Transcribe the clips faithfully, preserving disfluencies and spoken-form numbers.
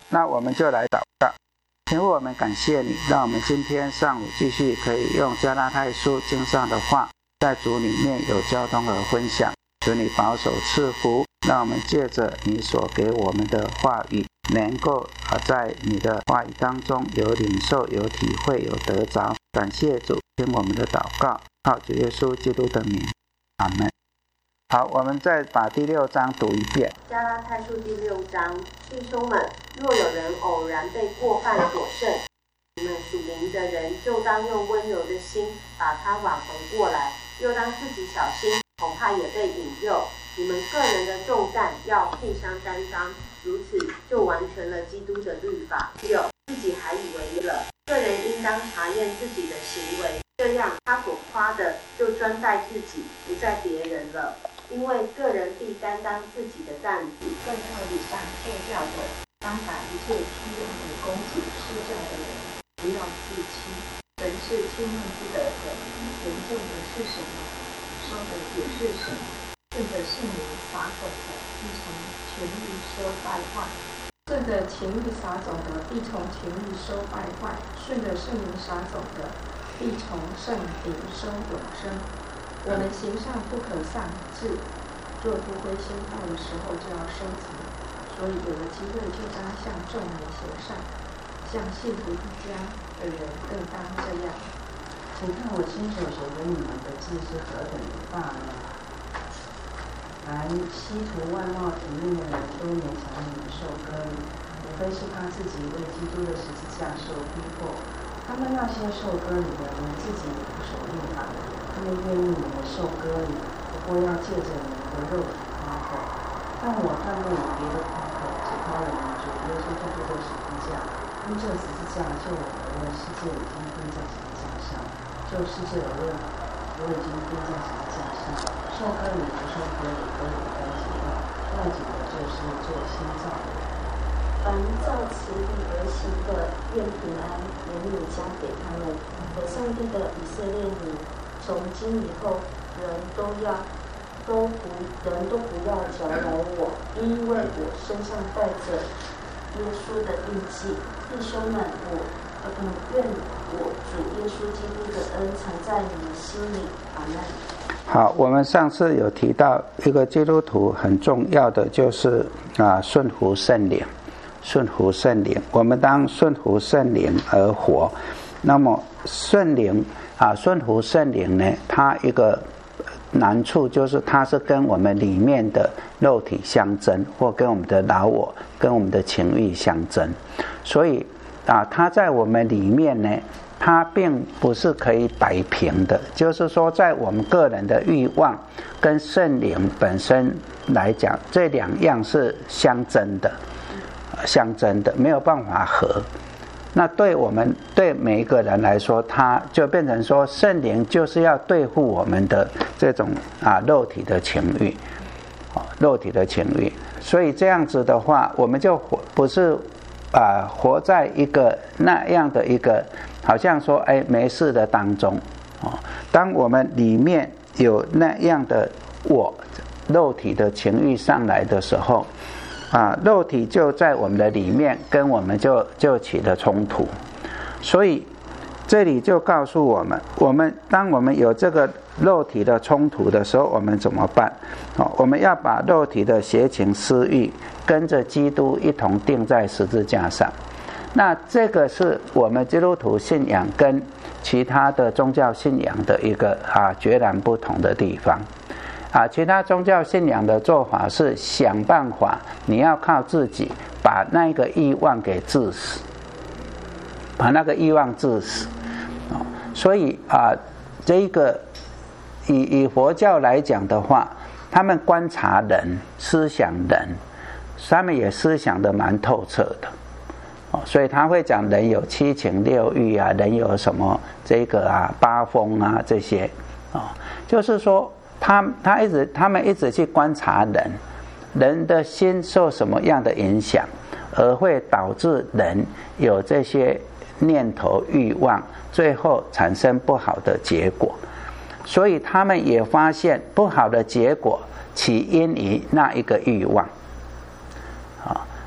那我们就来祷告。天父，我们感谢你，让我们今天上午继续可以用加拉太书经上的话，在主里面有交通和分享。求你保守赐福，让我们借着你所给我们的话语，能够在你的话语当中有领受、有体会、有得着。感谢主，听我们的祷告，靠主耶稣基督的名，阿们。好，我们再把第六章读一遍。 加拉太书第六章，弟兄们，若有人偶然被过犯所胜，你们属灵的人就当用温柔的心把他挽回过来，又当自己小心，恐怕也被引诱。你们个人的重担要互相担当，如此就完全了基督的律法。六，自己还以为了，个人应当查验自己的行为，这样他所夸的就专在自己，不在别人了。因为个人必担当自己的担子。 在道理上受教的，当把一切需要的供给施教的人，不要自欺。人是轻慢不得的，人种的是什么，收的也是什么。顺着圣灵撒种的，必从情欲收败坏；顺着情欲撒种的，必从情欲收败坏；顺着圣灵撒种的，必从圣灵收永生。我们行上不可丧志，若不灰心，到的时候就要收藏。所以有了机会，就当向众人行善，像信徒一家的人更当这样。 请看我亲手写给你们的字是何等的大呢？凡希图外貌体面的人都勉强你们受割礼，无非是他自己为基督的十字架受逼迫。他们那些受割礼的人自己也不守律法，他们愿意你们受割礼，不过要借着你们的肉体夸口。但我断不以别的夸口，只夸我们主耶稣基督的十字架。因这十字架救我的论，世界已经钉在十字架上；就世界的论，我已经钉在十字架上。受割礼不受割礼都有关系的，要紧的就是做新造的人。 凡照此理而行的，愿平安怜悯加给他们。我上帝的以色列民，从今以后，人都要都不人都不要搅扰我，因为我身上带着耶稣的印记。弟兄们，我嗯愿我主耶稣基督的恩常在你们心里。阿们。 好，我们上次有提到一个基督徒很重要的就是啊顺服圣灵。顺服圣灵，我们当顺服圣灵而活。那么圣灵啊，顺服圣灵呢，它一个难处就是它是跟我们里面的肉体相争，或跟我们的老我、跟我们的情欲相争。所以啊，它在我们里面呢，它并不是可以摆平的。就是说，在我们个人的欲望跟圣灵本身来讲，这两样是相争的。相争的，没有办法合。那对我们对每一个人来说，他就变成说，圣灵就是要对付我们的这种啊肉体的情欲，哦，肉体的情欲。所以这样子的话，我们就活不是啊活在一个那样的一个好像说哎没事的当中哦。当我们里面有那样的我肉体的情欲上来的时候。啊，肉体就在我们的里面，跟我们就就起了冲突，所以这里就告诉我们，我们当我们有这个肉体的冲突的时候，我们怎么办？哦，我们要把肉体的邪情私欲跟着基督一同钉在十字架上。那这个是我们基督徒信仰跟其他的宗教信仰的一个啊截然不同的地方。啊，其他宗教信仰的做法是想办法，你要靠自己把那个欲望给治死，把那个欲望治死。哦，所以啊，这一个以以佛教来讲的话，他们观察人、思想人，他们也思想的蛮透彻的。哦，所以他会讲人有七情六欲啊，人有什么这个啊八风啊这些。哦，就是说。他他一直他们一直去观察人，人的心受什么样的影响，而会导致人有这些念头欲望，最后产生不好的结果。所以他们也发现不好的结果起因于那一个欲望。啊，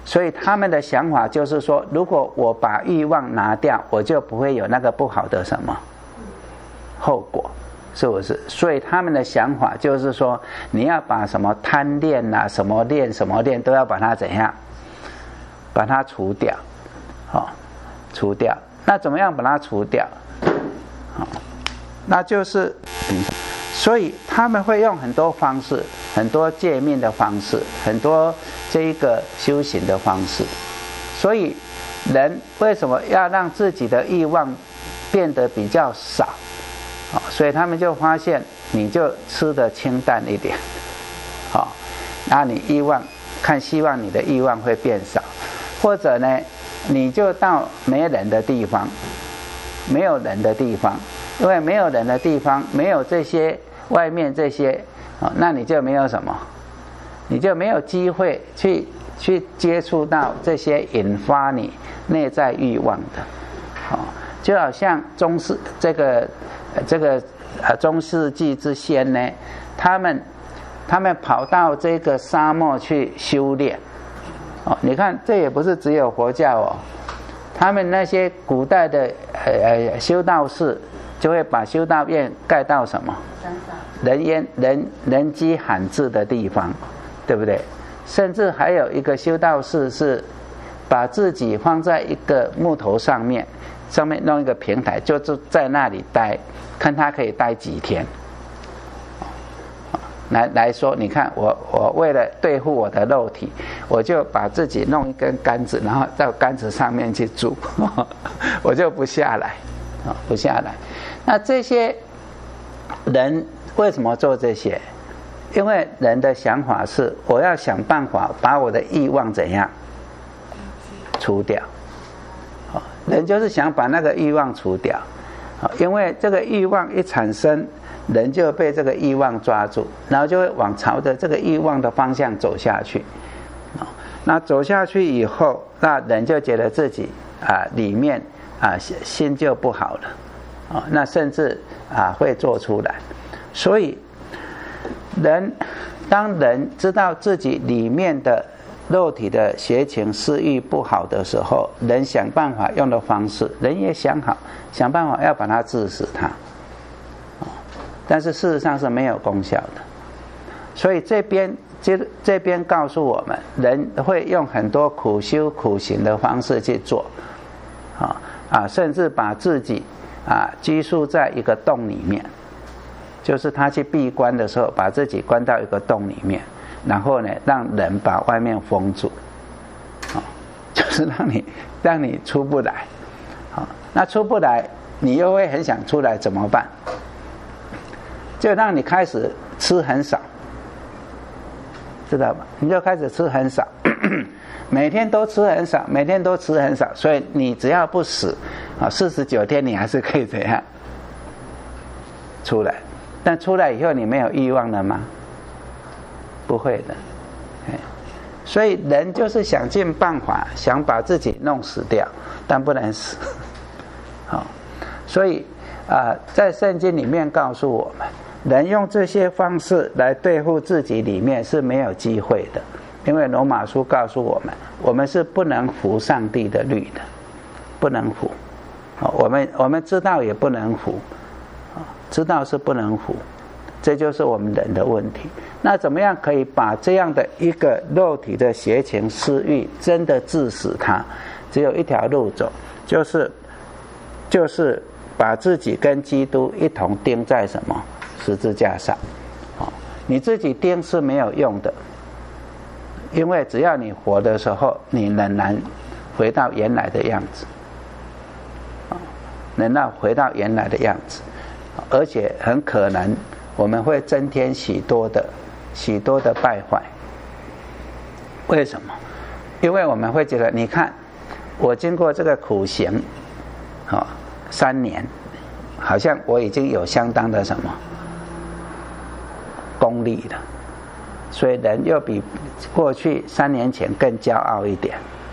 所以他们的想法就是说，如果我把欲望拿掉，我就不会有那个不好的什么后果，是不是？所以他们的想法就是说，你要把什么贪恋啊，什么恋什么恋都要把它怎样，把它除掉，哦，除掉。那怎么样把它除掉？哦，那就是，嗯，所以他们会用很多方式，很多戒命的方式，很多这一个修行的方式。所以人为什么要让自己的欲望变得比较少？哦，所以他们就发现，你就吃得清淡一点，好，哦，那你欲望看希望你的欲望会变少，或者呢，你就到没人的地方，没有人的地方，因为没有人的地方，没有这些外面这些，哦，那你就没有什么，你就没有机会去去接触到这些引发你内在欲望的，哦，就好像中世这个这个呃中世纪之先呢，他们他们跑到这个沙漠去修炼，哦，你看这也不是只有佛教哦，他们那些古代的呃呃修道士就会把修道院盖到什么人烟人人迹罕至的地方，对不对？甚至还有一个修道士是把自己放在一个木头上面，上面弄一个平台，就就在那里待，看他可以待几天。来来说，你看我我为了对付我的肉体，我就把自己弄一根杆子，然后到杆子上面去住，我就不下来，不下来。那这些人为什么做这些？因为人的想法是，我要想办法把我的欲望怎样除掉。人就是想把那个欲望除掉，因为这个欲望一产生，人就被这个欲望抓住，然后就会往朝着这个欲望的方向走下去。那走下去以后，那人就觉得自己啊里面啊心就不好了，啊，那甚至啊会做出来。所以人当人知道自己里面的肉体的邪情私欲不好的时候，人想办法用的方式，人也想好想办法要把它治死它，但是事实上是没有功效的。所以这边这这边告诉我们，人会用很多苦修苦行的方式去做，啊啊，甚至把自己啊拘束在一个洞里面，就是他去闭关的时候，把自己关到一个洞里面。然后呢，让人把外面封住，哦，就是让你让你出不来，好，哦，那出不来，你又会很想出来，怎么办？就让你开始吃很少，知道吗？你就开始吃很少，每天都吃很少，每天都吃很少，所以你只要不死，啊，四十九天你还是可以怎样出来？但出来以后，你没有欲望了吗？不会的，所以人就是想尽办法想把自己弄死掉，但不能死。好，所以啊，呃，在圣经里面告诉我们，人用这些方式来对付自己里面是没有机会的，因为罗马书告诉我们，我们是不能服上帝的律的，不能服。我们我们知道也不能服，知道是不能服。这就是我们人的问题。那怎么样可以把这样的一个肉体的邪情私欲真的治死它？只有一条路走，就是就是把自己跟基督一同钉在什么十字架上。你自己钉是没有用的，因为只要你活的时候，你仍然回到原来的样子，能让回到原来的样子，而且很可能我们会增添许多的许多的败坏。为什么？因为我们会觉得，你看我经过这个苦行，哦，三年，好像我已经有相当的什么功力了，所以人又比过去三年前更骄傲一点。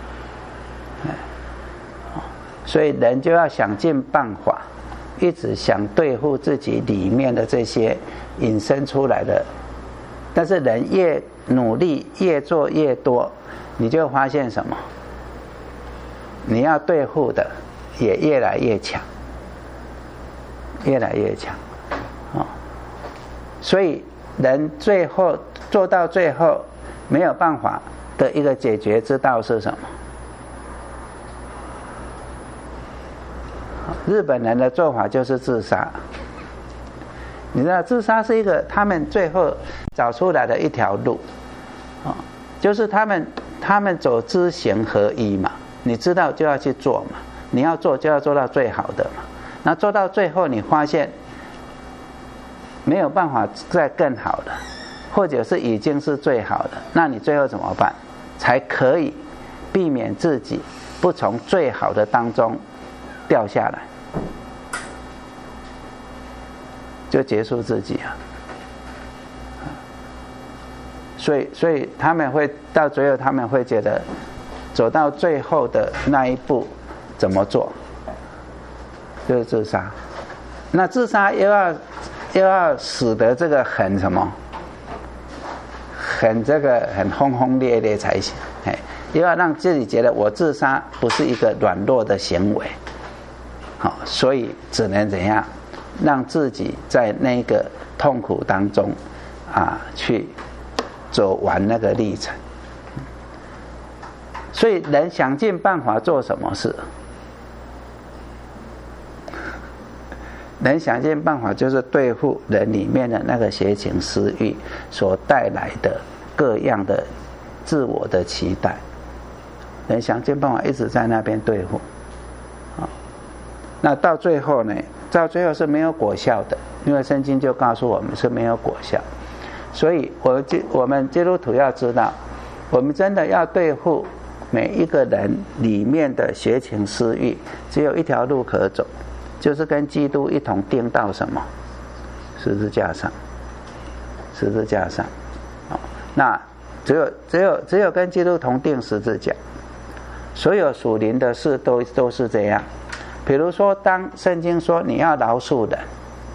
所以人就要想尽办法，一直想对付自己里面的这些引申出来的，但是人越努力越做越多， 你就发现什么？你要对付的也越来越强，越来越强，哦，所以人最后做到最后没有办法的一个解决之道是什么？日本人的做法就是自杀。你知道自杀是一个他们最后找出来的一条路，哦，就是他们他们走知行合一嘛，你知道就要去做嘛，你要做就要做到最好的嘛，那做到最后你发现没有办法再更好的，或者是已经是最好的，那你最后怎么办？才可以避免自己不从最好的当中掉下来，就结束自己啊。所以，所以他们会到最后，他们会觉得走到最后的那一步怎么做？就是自杀。那自杀又要又要使得这个很什么？很这个很轰轰烈烈才行，哎，又要让自己觉得我自杀不是一个软弱的行为，好，所以只能怎样，让自己在那个痛苦当中啊去走完那个历程。所以人想尽办法做什么事？人想尽办法就是对付人里面的那个邪情私欲所带来的各样的自我的期待，人想尽办法一直在那边对付，那到最后呢，到最后是没有果效的，因为圣经就告诉我们是没有果效。所以我我们基督徒要知道，我们真的要对付每一个人里面的邪情私欲，只有一条路可走，就是跟基督一同钉到什么？十字架上。十字架上，那只有只有只有跟基督同钉十字架。所有属灵的事都都是这样。比如说，当圣经说你要饶恕人，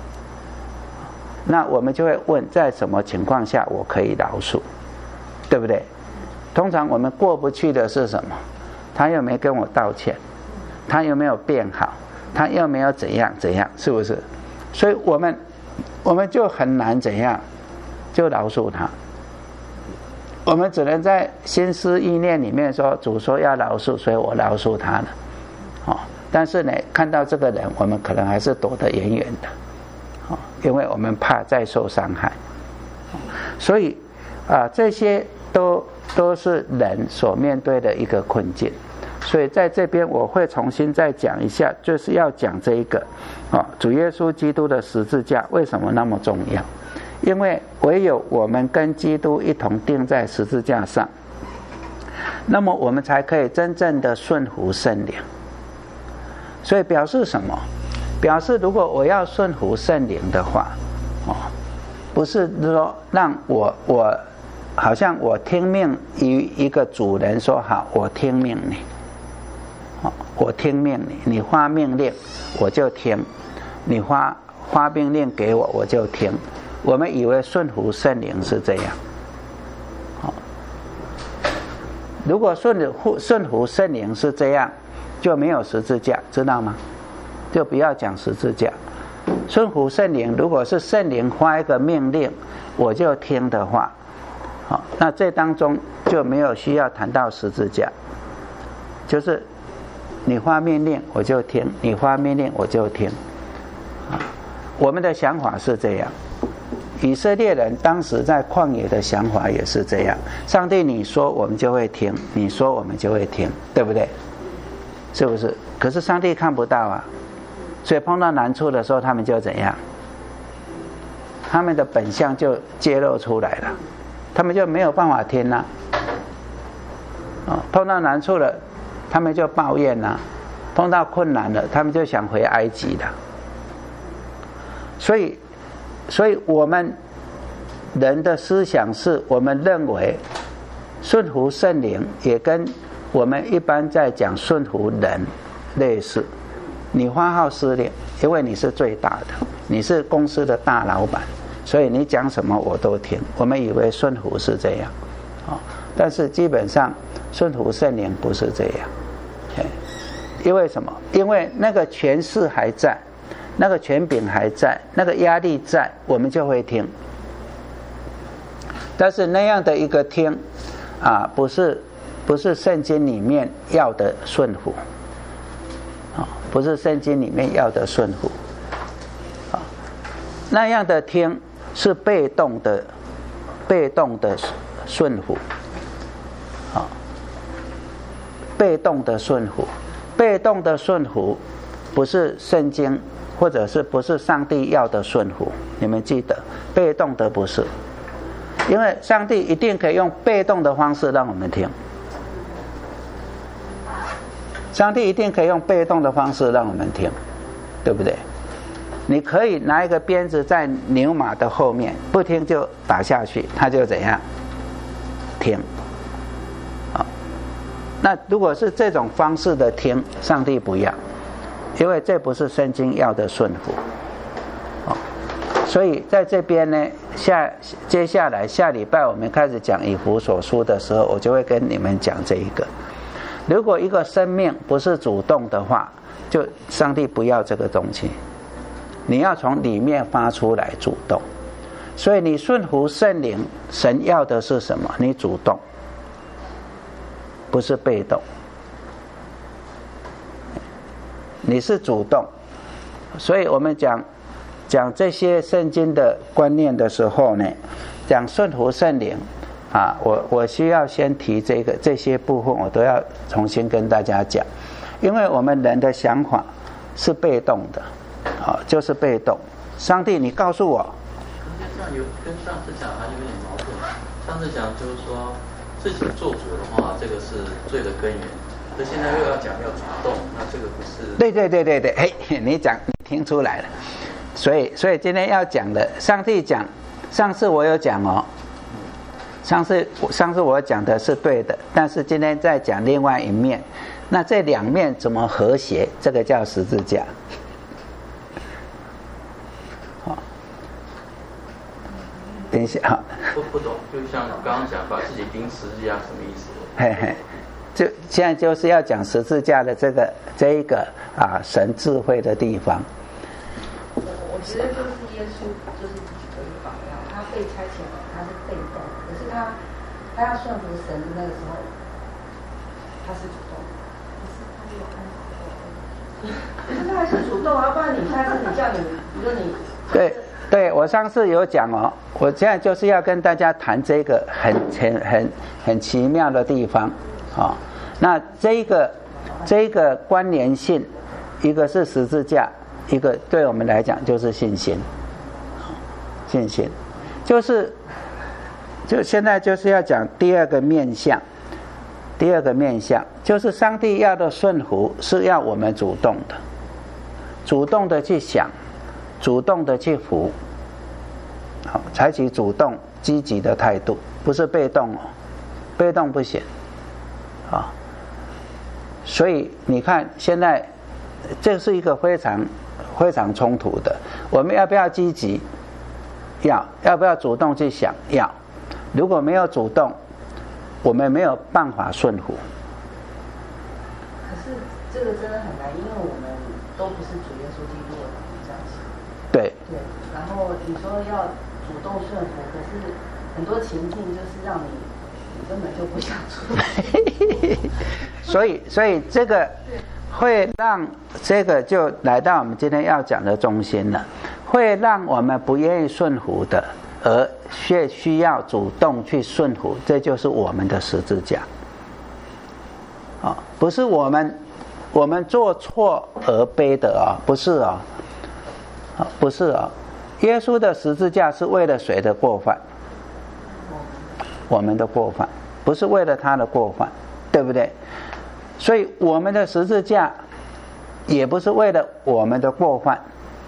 那我们就会问，在什么情况下我可以饶恕，对不对？通常我们过不去的是什么？他又没跟我道歉，他又没有变好，他又没有怎样怎样，是不是？所以我们我们就很难怎样就饶恕他。我们只能在心思意念里面说，主说要饶恕，所以我饶恕他了，哦。但是呢，看到这个人，我们可能还是躲得远远的，哦，因为我们怕再受伤害。所以啊，这些都都是人所面对的一个困境。所以在这边我会重新再讲一下，就是要讲这一个啊，主耶稣基督的十字架为什么那么重要？因为唯有我们跟基督一同钉在十字架上，那么我们才可以真正的顺服圣灵。所以表示什么？表示如果我要顺服圣灵的话，哦，不是说让我我好像我听命于一个主人说好，我听命你，哦，我听命你，你发命令我就听，你发发命令给我我就听。我们以为顺服圣灵是这样，哦，如果顺服顺服圣灵是这样，就没有十字架，知道吗？就不要讲十字架。顺服圣灵，如果是圣灵发一个命令我就听的话，好，那这当中就没有需要谈到十字架，就是你发命令我就听，你发命令我就听。我们的想法是这样，以色列人当时在旷野的想法也是这样，上帝你说我们就会听，你说我们就会听，对不对？是不是？可是上帝看不到啊，所以碰到难处的时候他们就怎样？他们的本相就揭露出来了，他们就没有办法听了，哦，碰到难处了他们就抱怨了，碰到困难了他们就想回埃及了。所以所以我们人的思想是，我们认为顺服圣灵也跟我们一般在讲顺服人类似。你发号施令，因为你是最大的，你是公司的大老板，所以你讲什么我都听。我们以为顺服是这样，哦，但是基本上顺服圣灵不是这样，因为什么？因为那个权势还在，那个权柄还在，那个压力在，我们就会听。但是那样的一个听啊，不是不是圣经里面要的顺服啊，不是圣经里面要的顺服啊，那样的听是被动的，被动的顺服啊，被动的顺服。被动的顺服不是圣经，或者是不是上帝要的顺服？你们记得，被动的不是，因为上帝一定可以用被动的方式让我们听，上帝一定可以用被动的方式让我们听，对不对？你可以拿一个鞭子在牛马的后面，不听就打下去，他就怎样？听。那如果是这种方式的听，上帝不要，因为这不是圣经要的顺服。哦，所以在这边呢，下接下来下礼拜我们开始讲以弗所书的时候，我就会跟你们讲这一个。如果一个生命不是主动的话，就上帝不要这个东西，你要从里面发出来主动。所以你顺服圣灵，神要的是什么？你主动。不是被动，你是主动，所以我们讲讲这些圣经的观念的时候呢，讲顺服圣灵啊，我我需要先提这个这些部分，我都要重新跟大家讲，因为我们人的想法是被动的，啊，就是被动。上帝，你告诉我， 这样有跟上次讲还有点矛盾。上次讲就是说。自己做主的话，这个是罪的根源。可现在又要讲要主动，那这个不是？对对对对对，嘿，你讲你听出来了。所以所以今天要讲的，上帝讲，上次我有讲哦，上次上次我讲的是对的，但是今天再讲另外一面。那这两面怎么和谐？这个叫十字架。好，等一下哈。 不不懂，就像刚刚讲，把自己钉十字架什么意思？ 嘿嘿，就现在就是要讲十字架的这个这一个啊神智慧的地方。 我我觉得就是耶稣就是举一个榜样，他被差遣了，他是被动，可是他他要顺服神的那个时候，他是主动，可是他有安可是他还是主动啊，不然你下次你叫你，比如你对。对，我上次有讲哦，我现在就是要跟大家谈这个很很很很奇妙的地方啊、哦。那这个这个关联性，一个是十字架，一个对我们来讲就是信心。信心就是就现在就是要讲第二个面向，第二个面向就是上帝要的顺服是要我们主动的，主动的去想。主动的去服，好，采取主动积极的态度，不是被动哦，被动不行，啊，所以你看现在这是一个非常非常冲突的，我们要不要积极？要，要不要主动去想？要，如果没有主动，我们没有办法顺服。 可是这个真的很难，因为我们都不是主耶稣基督的这样子。 对对，然后你说要主动顺服，可是很多情境就是让你你根本就不想出来。 所以，所以这个会让这个就来到我们今天要讲的中心了，会让我们不愿意顺服的，而却需要主动去顺服，这就是我们的十字架。啊、哦，不是我们我们做错而背的啊、哦，不是啊、哦。不是啊，耶稣的十字架是为了谁的过犯？我们的过犯，不是为了他的过犯，对不对？所以我们的十字架也不是为了我们的过犯，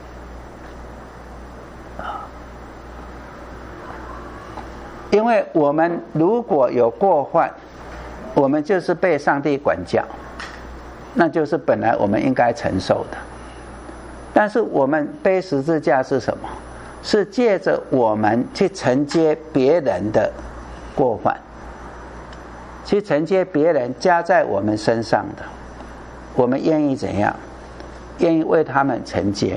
因为我们如果有过犯，我们就是被上帝管教，那就是本来我们应该承受的。但是我们背十字架是什么？是借着我们去承接别人的过犯， 去承接别人加在我们身上的，我们愿意怎样？愿意为他们承接。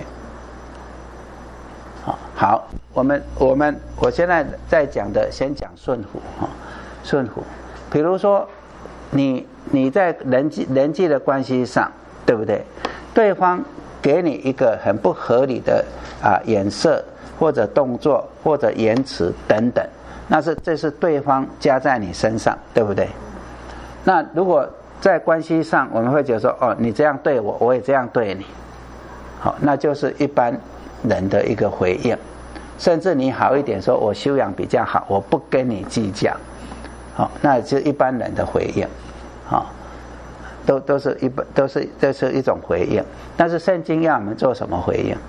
好，我们我们我现在在讲的，先讲顺服哈，顺服。比如说，你你在人际人际的关系上，对不对？对方给你一个很不合理的啊眼色，或者动作，或者言辞等等，那是这是对方加在你身上，对不对？那如果在关系上，我们会觉得说，哦，你这样对我，我也这样对你，好，那就是一般人的一个回应。甚至你好一点说，我修养比较好，我不跟你计较，好，那是一般人的回应，好，都都是一般都是这是一种回应。但是圣经要我们做什么回应？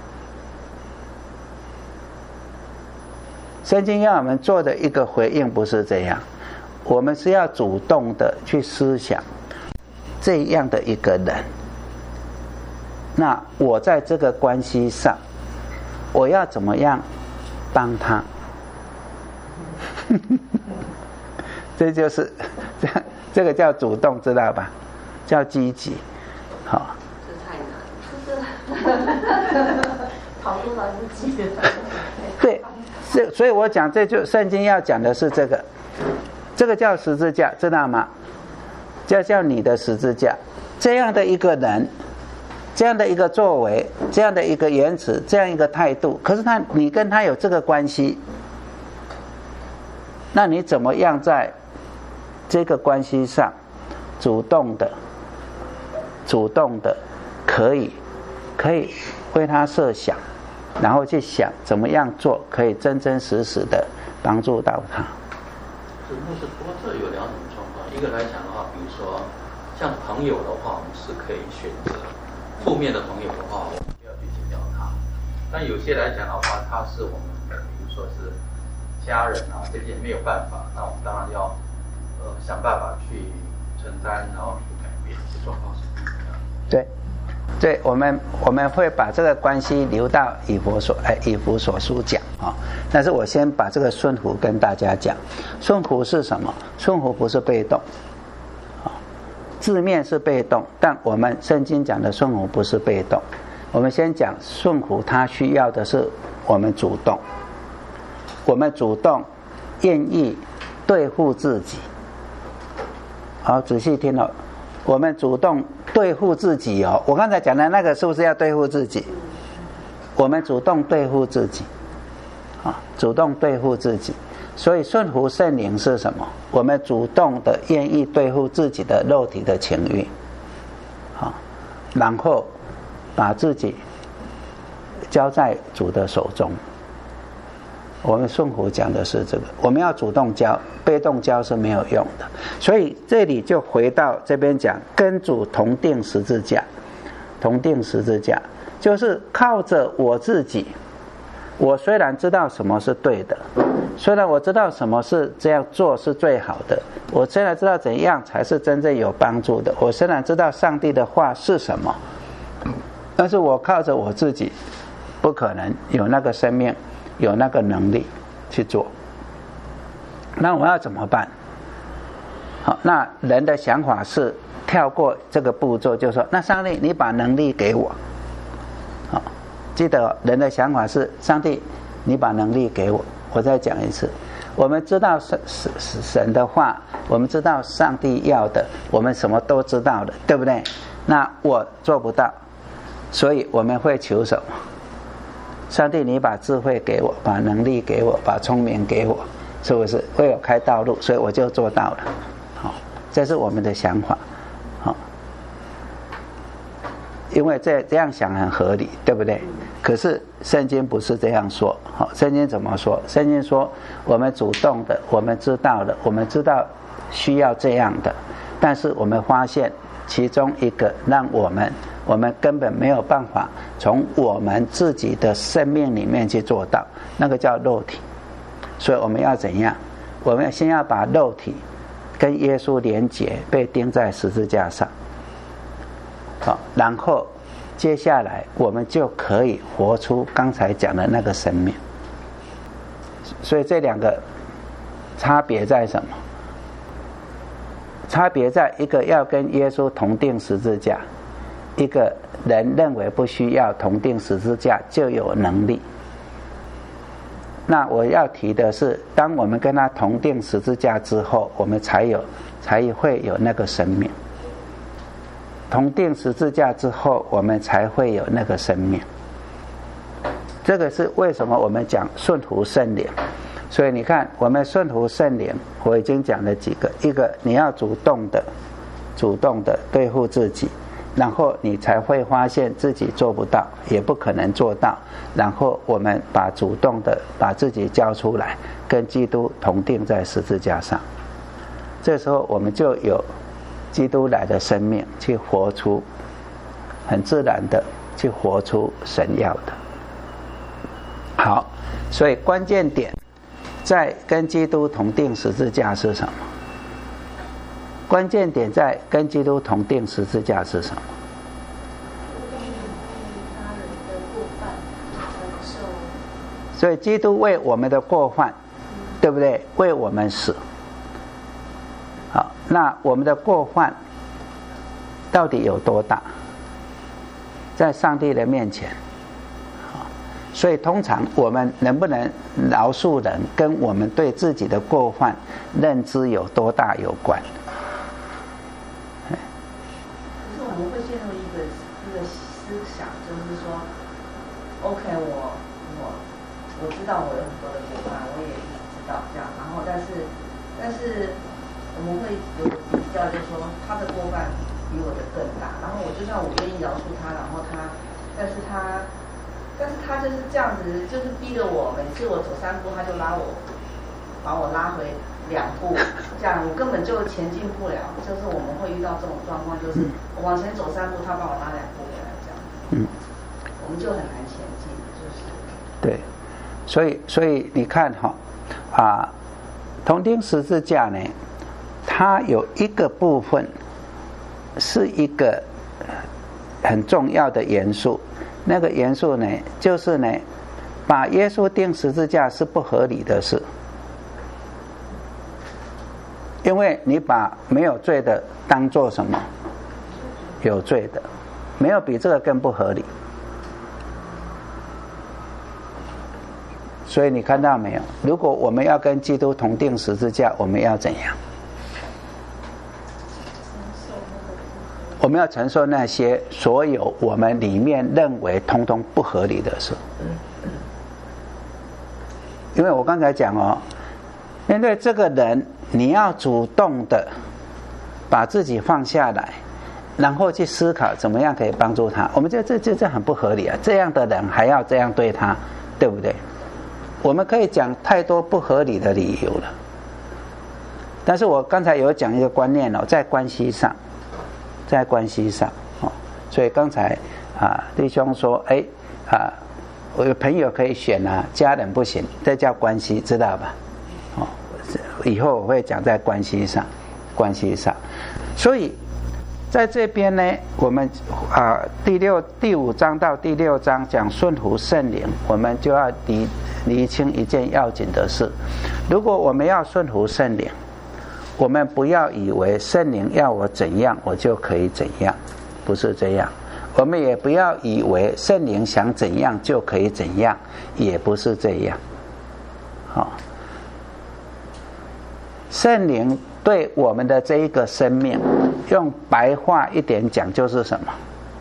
圣经要我们做的一个回应不是这样，我们是要主动的去思想这样的一个人，那我在这个关系上，我要怎么样帮他？这就是这这个叫主动，知道吧？叫积极，好。 这太难，这是好多来不及了。 对，这所以我讲，这就圣经要讲的是这个，这个叫十字架，知道吗？叫叫你的十字架，这样的一个人，这样的一个作为，这样的一个言辞，这样一个态度，可是他你跟他有这个关系，那你怎么样在这个关系上主动的主动的可以可以为他设想，然后去想怎么样做可以真真实实的帮助到他。 牧师，不过这有两种状况，一个来讲的话，比如说像朋友的话，我们是可以选择负面的朋友的话，我们不要去计较他。但有些来讲的话，他是我们的，比如说是家人啊，这些没有办法，那我们当然要呃想办法去承担，然后去改变，这状况是不一样的。 对，对，我们我们会把这个关系留到以弗所哎以弗所书讲啊、哦，但是我先把这个顺服跟大家讲。顺服是什么？顺服不是被动，啊、哦，字面是被动，但我们圣经讲的顺服不是被动。我们先讲顺服，它需要的是我们主动，我们主动愿意对付自己。好，仔细听了，我们主动对付自己哦。我刚才讲的那个是不是要对付自己？我们主动对付自己，啊，主动对付自己。所以顺服圣灵是什么？我们主动的愿意对付自己的肉体的情欲，啊，然后把自己交在主的手中。我们顺服讲的是这个，我们要主动交，被动交是没有用的。所以这里就回到这边讲，跟主同定十字架，同定十字架，就是靠着我自己。我虽然知道什么是对的，虽然我知道什么是这样做是最好的，我虽然知道怎样才是真正有帮助的，我虽然知道上帝的话是什么，但是我靠着我自己，不可能有那个生命。有那个能力去做，那我要怎么办？好，那人的想法是跳过这个步骤，就说那上帝你把能力给我。好，记得人的想法是上帝你把能力给我。我再讲一次，我们知道神神的话，我们知道上帝要的，我们什么都知道的，对不对？那我做不到，所以我们会求什么？上帝你把智慧给我，把能力给我，把聪明给我，是不是为我开道路？所以我就做到了。好，这是我们的想法。好，因为这这样想很合理，对不对？可是圣经不是这样说。好，圣经怎么说？圣经说我们主动的，我们知道的，我们知道需要这样的，但是我们发现其中一个让我们我们根本没有办法从我们自己的生命里面去做到，那个叫肉体。所以我们要怎样？我们先要把肉体跟耶稣连结，被钉在十字架上。好，然后接下来我们就可以活出刚才讲的那个生命。所以这两个差别在什么？ 差别在一个要跟耶稣同定十字架，一个人认为不需要同定十字架就有能力。那我要提的是，当我们跟他同定十字架之后，我们才有才会有那个生命。同定十字架之后，我们才会有那个生命。这个是为什么我们讲顺服圣灵。所以你看，我们顺服圣灵，我已经讲了几个，一个你要主动的主动的对付自己，然后你才会发现自己做不到，也不可能做到，然后我们把主动的把自己交出来，跟基督同定在十字架上。这时候我们就有基督来的生命，去活出很自然的去活出神要的。好，所以关键点在跟基督同定十字架是什么？关键点在跟基督同定十字架是什么？所以基督为我们的过犯，对不对？为我们死。好，那我们的过犯到底有多大？在上帝的面前。所以通常我们能不能饶恕人，跟我们对自己的过犯认知有多大有关。 可是我们会陷入一个一个思想，就是说 ，OK， 我我我知道我有很多的过犯，我也知道这样，然后但是但是我们会有比较，就是说他的过犯比我的更大，然后我就算我愿意饶恕他，然后他，但是他。但是他就是这样子，就是逼着我，每次我走三步，他就拉我，把我拉回两步，这样我根本就前进不了。就是我们会遇到这种状况，就是我往前走三步，他把我拉两步回来，这样，嗯，我们就很难前进，就是对，所以所以你看哈、哦、啊，同钉十字架呢，它有一个部分是一个很重要的元素。那个元素呢，就是呢，把耶稣钉十字架是不合理的事，因为你把没有罪的当作什么？有罪的，没有比这个更不合理。所以你看到没有？如果我们要跟基督同钉十字架，我们要怎样？我们要承受那些所有我们里面认为通通不合理的事，因为我刚才讲哦，面对这个人，你要主动的把自己放下来，然后去思考怎么样可以帮助他。我们这这这这很不合理啊！这样的人还要这样对他，对不对？我们可以讲太多不合理的理由了，但是我刚才有讲一个观念哦，在关系上。在关系上，哦，所以刚才啊，弟兄说，哎啊，我有朋友可以选啊，家人不行，这叫关系，知道吧？哦，以后我会讲在关系上，关系上。所以在这边呢，我们啊第六第五章到第六章讲顺服圣灵，我们就要厘厘清一件要紧的事：如果我们要顺服圣灵，我们不要以为圣灵要我怎样，我就可以怎样，不是这样。我们也不要以为圣灵想怎样就可以怎样，也不是这样。好，圣灵对我们的这一个生命，用白话一点讲就是什么？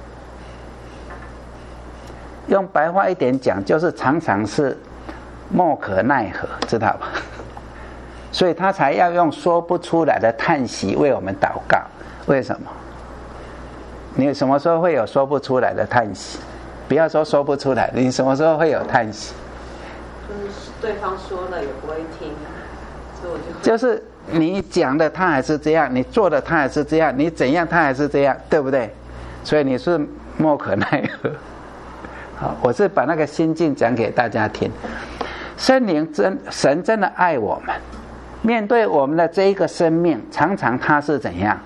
用白话一点讲，就是常常是莫可奈何，知道吧？所以他才要用说不出来的叹息为我们祷告。为什么？你什么时候会有说不出来的叹息？不要说说不出来，你什么时候会有叹息？ 就是对方说了也不会听，所以我就就是你讲的他还是这样，你做的他还是这样，你怎样他还是这样，对不对？所以你是莫可奈何。好，我是把那个心境讲给大家听。圣灵真神真的爱我们。面对我们的这一个生命，常常他是怎样？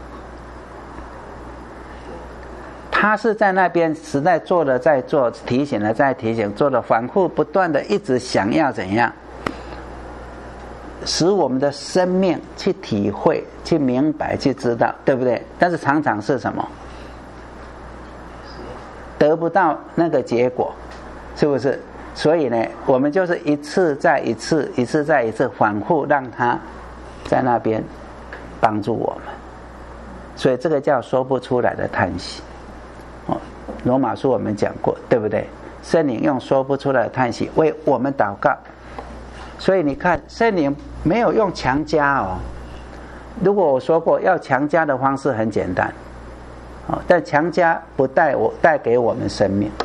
他是在那边实在做了再做，提醒了再提醒，做了反复不断的，一直想要怎样使我们的生命去体会、去明白、去知道，对不对？但是常常是什么？得不到那个结果，是不是？所以呢，我们就是一次再一次、一次再一次反复让他在那边帮助我们，所以这个叫说不出来的叹息。哦，罗马书我们讲过，对不对？圣灵用说不出来的叹息为我们祷告，所以你看，圣灵没有用强加哦。如果我说过要强加的方式很简单，哦，但强加不带我带给我们生命。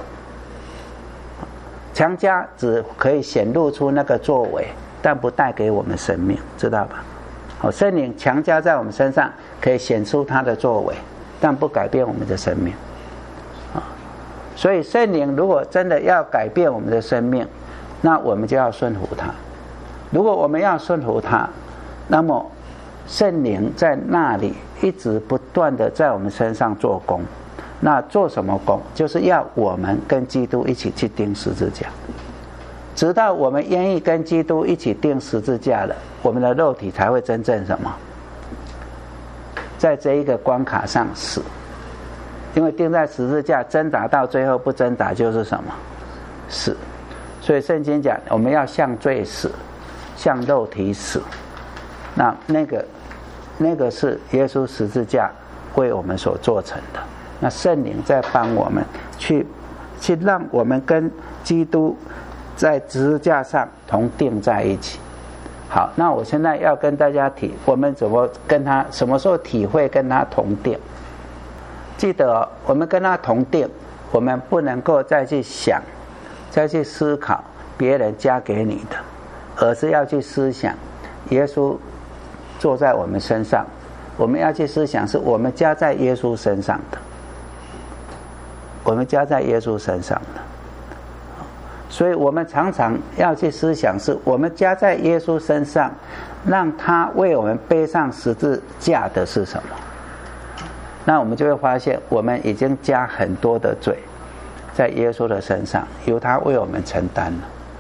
强加只可以显露出那个作为，但不带给我们生命，知道吧？好，圣灵强加在我们身上，可以显出他的作为，但不改变我们的生命。啊，所以圣灵如果真的要改变我们的生命，那我们就要顺服他。如果我们要顺服他，那么圣灵在那里一直不断的在我们身上做工。那做什么工？就是要我们跟基督一起去钉十字架，直到我们愿意跟基督一起钉十字架了，我们的肉体才会真正什么，在这一个关卡上死。因为钉在十字架，挣扎到最后不挣扎就是什么？死。所以圣经讲，我们要向罪死，向肉体死。那那个那个是耶稣十字架为我们所做成的。那圣灵在帮我们去去让我们跟基督在十字架上同定在一起。好，那我现在要跟大家提，我们怎么跟他，什么时候体会跟他同定？记得哦，我们跟他同定，我们不能够再去想，再去思考别人加给你的，而是要去思想耶稣坐在我们身上，我们要去思想是我们加在耶稣身上的。我们加在耶稣身上的，所以我们常常要去思想是我们加在耶稣身上，让他为我们背上十字架的是什么？那我们就会发现我们已经加很多的罪在耶稣的身上，由他为我们承担了。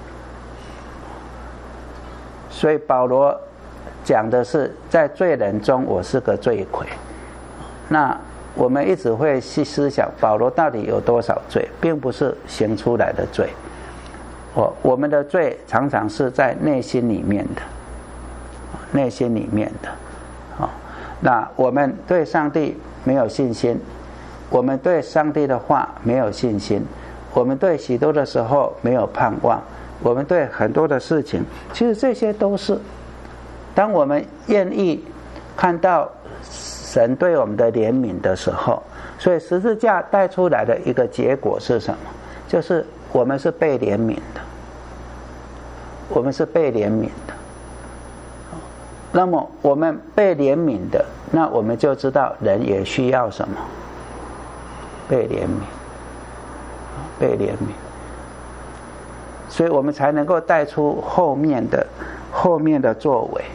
所以保罗讲的是在罪人中我是个罪魁。那我们一直会去思想保罗到底有多少罪，并不是行出来的罪。我我们的罪常常是在内心里面的，内心里面的。哦，那我们对上帝没有信心，我们对上帝的话没有信心，我们对许多的时候没有盼望，我们对很多的事情，其实这些都是，当我们愿意看到神对我们的怜悯的时候，所以十字架带出来的一个结果是什么？就是我们是被怜悯的，我们是被怜悯的。那么我们被怜悯的，那我们就知道人也需要什么？被怜悯，被怜悯。所以我们才能够带出后面的后面的作为。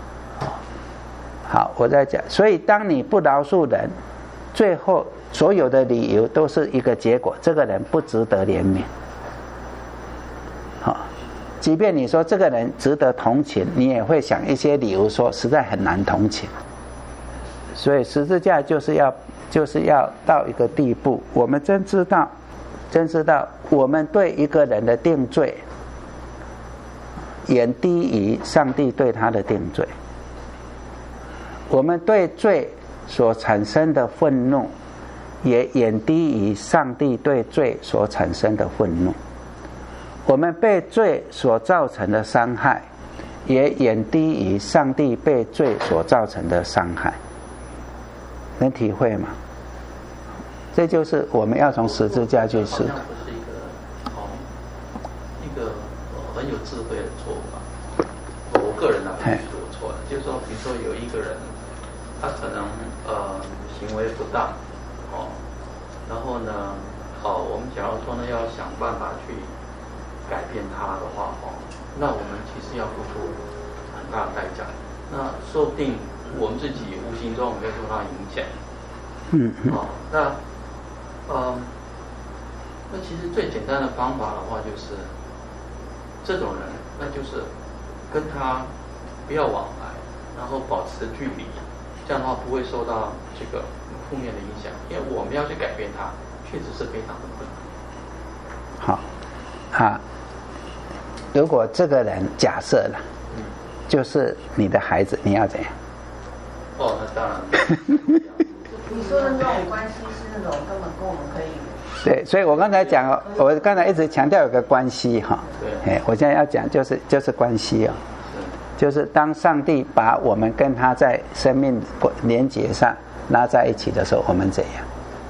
好，我在讲，所以当你不饶恕人，最后所有的理由都是一个结果，这个人不值得怜悯。好，即便你说这个人值得同情，你也会想一些理由说实在很难同情。所以十字架就是要就是要到一个地步，我们真知道真知道我们对一个人的定罪远低于上帝对他的定罪，我们对罪所产生的愤怒也远低于上帝对罪所产生的愤怒，我们被罪所造成的伤害也远低于上帝被罪所造成的伤害。能体会吗？这就是我们要从十字架去思考。 不是一个哦，一个很有智慧的做法。我个人啊，是我错了，就是说，比如说有一个人，他可能呃行为不当，哦，然后呢，哦，我们假如说呢要想办法去改变他的话，哦，那我们其实要付出很大的代价。那说不定我们自己无形中会受到影响。 嗯嗯。 哦，那。呃，那其实最简单的方法的话，就是这种人，那就是跟他不要往来，然后保持距离，这样的话不会受到这个负面的影响。因为我们要去改变它，确实是非常的困难。 好，啊，如果这个人假设了，嗯，就是你的孩子，你要怎样？ 哦，那当然。 你说的那种关系是那种根本跟我们可以。 对，所以我刚才讲，我刚才一直强调有个关系哈。对。哎，我现在要讲就是就是关系哦，就是当上帝把我们跟他在生命连结上拉在一起的时候，我们怎样？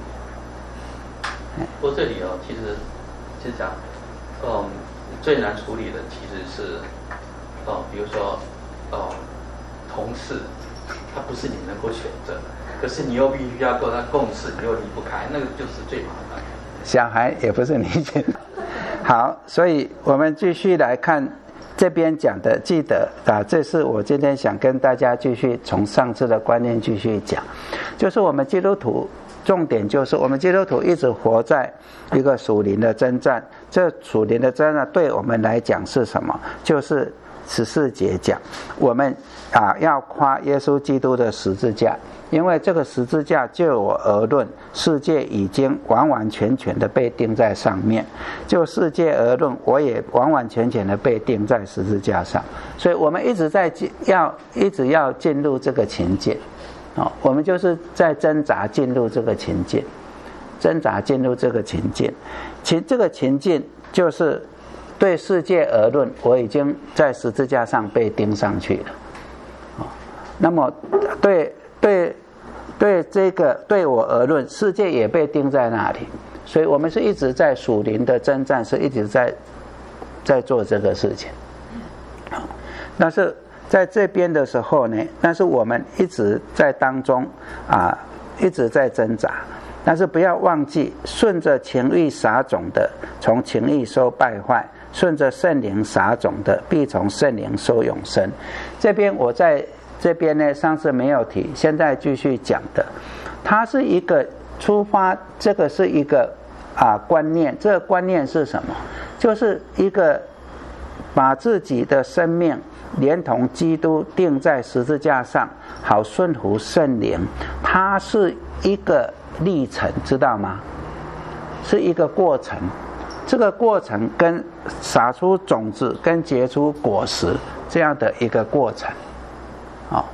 不过这里哦，其实其实讲，嗯，最难处理的其实是，哦，比如说，哦，同事，他不是你能够选择，可是你又必须要跟他共事，你又离不开，那个就是最麻烦。 小孩也不是你选的。好，所以我们继续来看这边讲的，记得啊，这是我今天想跟大家继续从上次的观念继续讲，就是我们基督徒。重点就是我们基督徒一直活在一个属灵的征战，这属灵的征战对我们来讲是什么？就是十四节讲，我们啊要夸耶稣基督的十字架，因为这个十字架就我而论，世界已经完完全全的被钉在上面；就世界而论，我也完完全全的被钉在十字架上。所以我们一直在要一直要进入这个情境。哦，我们就是在挣扎进入这个情境，挣扎进入这个情境，情这个情境就是对世界而论，我已经在十字架上被钉上去了。哦，那么对对对这个对我而论，世界也被钉在那里，所以我们是一直在属灵的征战，是一直在在做这个事情。好，但是。在这边的时候呢，但是我们一直在当中啊，一直在挣扎。但是不要忘记，顺着情欲撒种的，从情欲收败坏；顺着圣灵撒种的，必从圣灵收永生。这边我在这边呢，上次没有提，现在继续讲的，它是一个出发，这个是一个啊观念，这个观念是什么？就是一个把自己的生命。连同基督钉在十字架上，好顺服圣灵，它是一个历程，知道吗？是一个过程。这个过程跟撒出种子、跟结出果实这样的一个过程。好，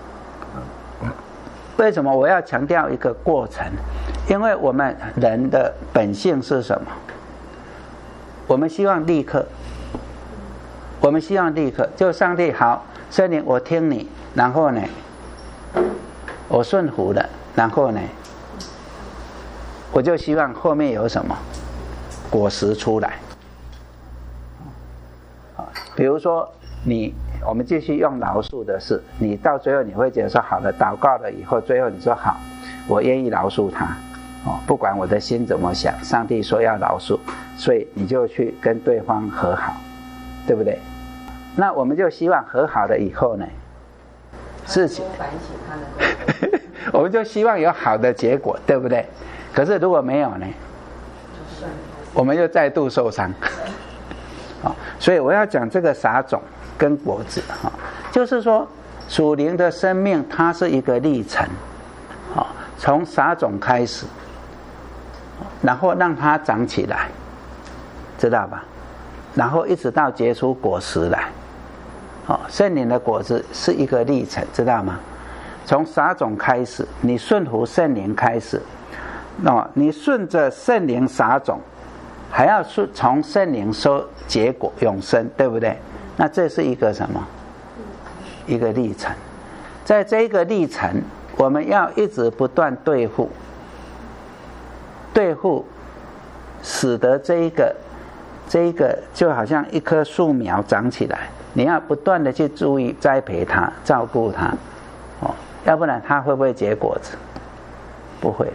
为什么我要强调一个过程？因为我们人的本性是什么？我们希望立刻。我们希望立刻就上帝好，圣灵我听你，然后呢，我顺服了，然后呢，我就希望后面有什么果实出来。比如说你，我们继续用饶恕的事，你到最后你会觉得说好了，祷告了以后，最后你说好，我愿意饶恕他，哦，不管我的心怎么想，上帝说要饶恕，所以你就去跟对方和好，对不对？那我们就希望和好了以后呢，事情反省他的我们就希望有好的结果，对不对？可是如果没有呢，我们又再度受伤。所以我要讲这个撒种跟果子，就是说属灵的生命它是一个历程，从撒种开始，然后让它长起来，知道吧？然后一直到结出果实来。哦，圣灵的果子是一个历程，知道吗？从撒种开始，你顺服圣灵开始，哦，你顺着圣灵撒种，还要顺从圣灵收结果永生，对不对？那这是一个什么？一个历程。在这个历程，我们要一直不断对付，对付，使得这一个这一个就好像一棵树苗长起来。你要不断的去注意栽培它，照顾它，哦，要不然它会不会结果子？不会。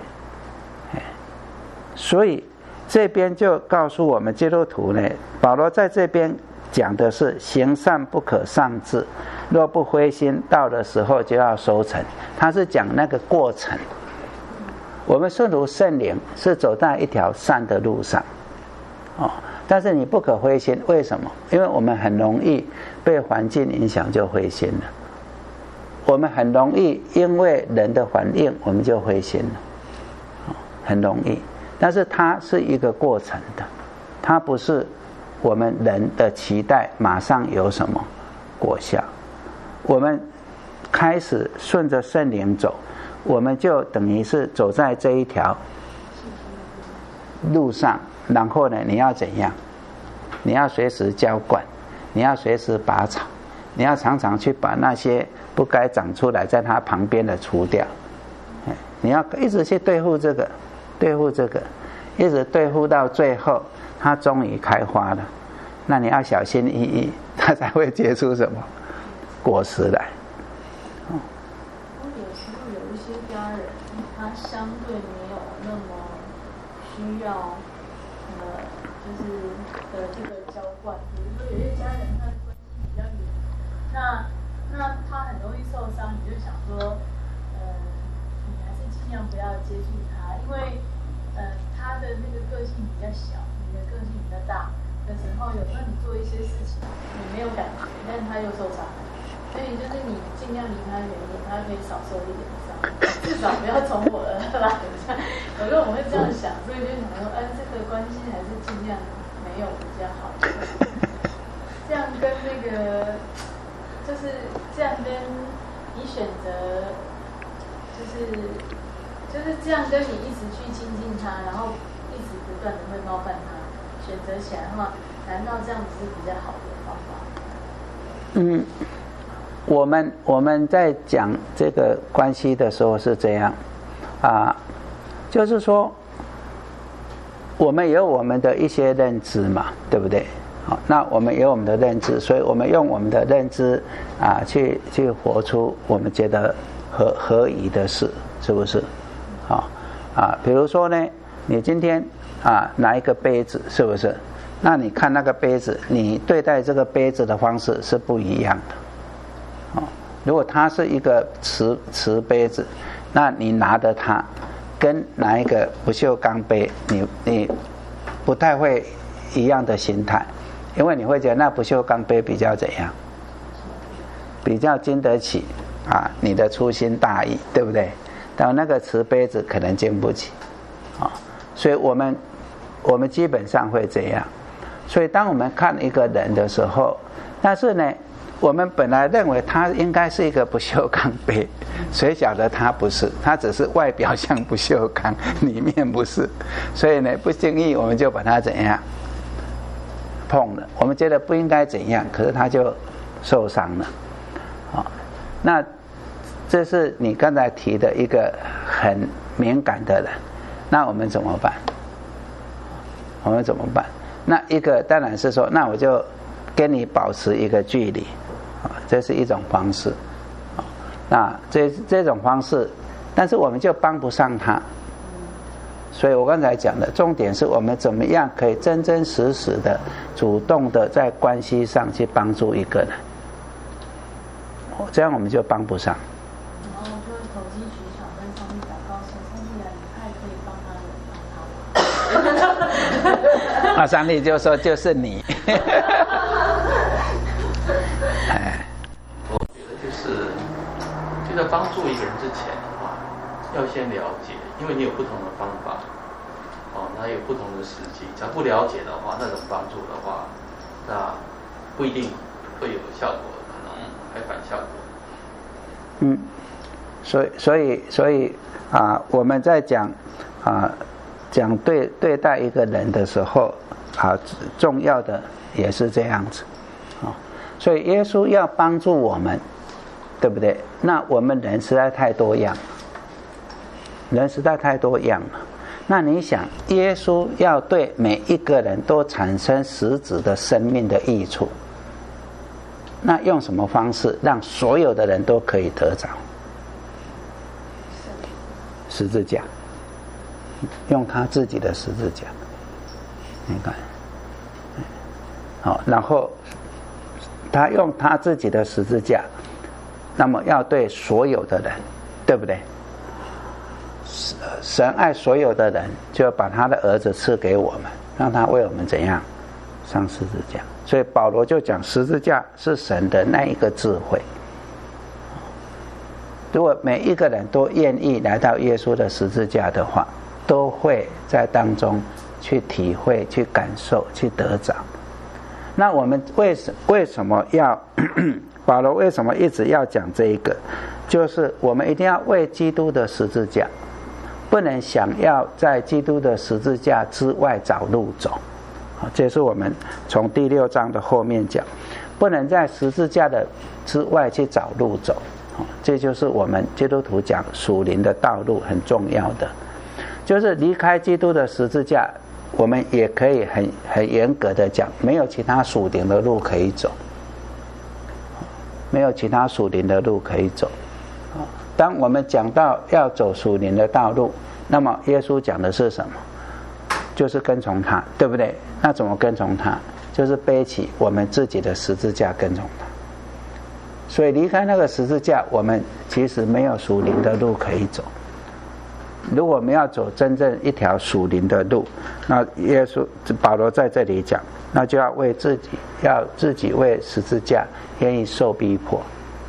所以这边就告诉我们基督徒呢，保罗在这边讲的是行善不可丧志，若不灰心，到的时候就要收成。他是讲那个过程。我们顺服圣灵是走在一条善的路上，哦， 但是你不可灰心，为什么？因为我们很容易被环境影响就灰心了，我们很容易因为人的反应我们就灰心了，很容易。但是它是一个过程的，它不是我们人的期待马上有什么果效。我们开始顺着圣灵走，我们就等于是走在这一条路上，然后呢，你要怎样？你要随时浇灌，你要随时拔草，你要常常去把那些不该长出来在它旁边的除掉。你要一直去对付这个，对付这个，一直对付到最后，它终于开花了。那你要小心翼翼，它才会结出什么果实来。 我有时候有一些家人，他相对没有那么需要，呃，就是的这个浇灌。比如说有些家人他的关系比较远，那那他很容易受伤，你就想说，呃，你还是尽量不要接触他，因为呃他的那个个性比较小，你的个性比较大的时候，有时候你做一些事情你没有感觉，但是他又受伤。所以就是你尽量离他远一点，他可以少受一点伤，至少不要从我而来。有时候我会这样想，所以就想说，哎，这个关系还是尽量没有比较好。这样跟那个，就是这样跟你选择，就是就是这样跟你一直去亲近他，然后一直不断的会冒犯他，选择起来的话，难道这样子是比较好的方法？ 嗯。我们我们在讲这个关系的时候是这样啊，就是说我们有我们的一些认知嘛，对不对？好，那我们有我们的认知，所以我们用我们的认知啊，去去活出我们觉得合合宜的事，是不是？好啊，比如说呢，你今天啊拿一个杯子，是不是？那你看那个杯子，你对待这个杯子的方式是不一样的。如果它是一个瓷瓷杯子，那你拿着它，跟拿一个不锈钢杯，你你不太会一样的心态，因为你会觉得那不锈钢杯比较怎样，比较经得起啊你的粗心大意，对不对？但那个瓷杯子可能经不起啊，所以我们我们基本上会这样。所以当我们看一个人的时候，但是呢，我们本来认为他应该是一个不锈钢杯，谁晓得他不是，他只是外表像不锈钢，里面不是。所以呢，不经意我们就把它怎样碰了，我们觉得不应该怎样，可是他就受伤了。啊，那这是你刚才提的一个很敏感的人，那我们怎么办？我们怎么办？那一个当然是说，那我就跟你保持一个距离。这是一种方式，那这这种方式，但是我们就帮不上他。所以我刚才讲的重点是我们怎么样可以真真实实的、主动的在关系上去帮助一个人，这样我们就帮不上。 然后就会投机取巧，跟上帝祷告说：“上帝啊，你太可以帮他了，帮他吧。” 那上帝就说：“就是你。” 哎，我觉得就是就在帮助一个人之前的话，要先了解，因为你有不同的方法，哦，那有不同的时机。只要不了解的话，那种帮助的话，那不一定会有效果，可能还反效果。 嗯，所以所以所以啊，我们在讲啊讲对对待一个人的时候啊，重要的也是这样子啊。所以耶稣要帮助我们，对不对？那我们人实在太多样，人实在太多样了。那你想，耶稣要对每一个人都产生实质的生命的益处，那用什么方式让所有的人都可以得着？十字架，用他自己的十字架。你看，好，然后他用他自己的十字架，那么要对所有的人，对不对？神爱所有的人，就把他的儿子赐给我们，让他为我们怎样上十字架。所以保罗就讲十字架是神的那一个智慧。如果每一个人都愿意来到耶稣的十字架的话，都会在当中去体会、去感受、去得着。那我们为什为什么要保罗为什么一直要讲这一个？就是我们一定要为基督的十字架，不能想要在基督的十字架之外找路走。这是我们从第六章的后面讲，不能在十字架的之外去找路走。这就是我们基督徒讲属灵的道路很重要的，就是离开基督的十字架，我们也可以很很严格的讲，没有其他属灵的路可以走，没有其他属灵的路可以走。当我们讲到要走属灵的道路，那么耶稣讲的是什么？就是跟从他，对不对？那怎么跟从他？就是背起我们自己的十字架跟从他。所以离开那个十字架，我们其实没有属灵的路可以走。如果我们要走真正一条属灵的路，那耶稣保罗在这里讲，那就要为自己，要自己为十字架愿意受逼迫，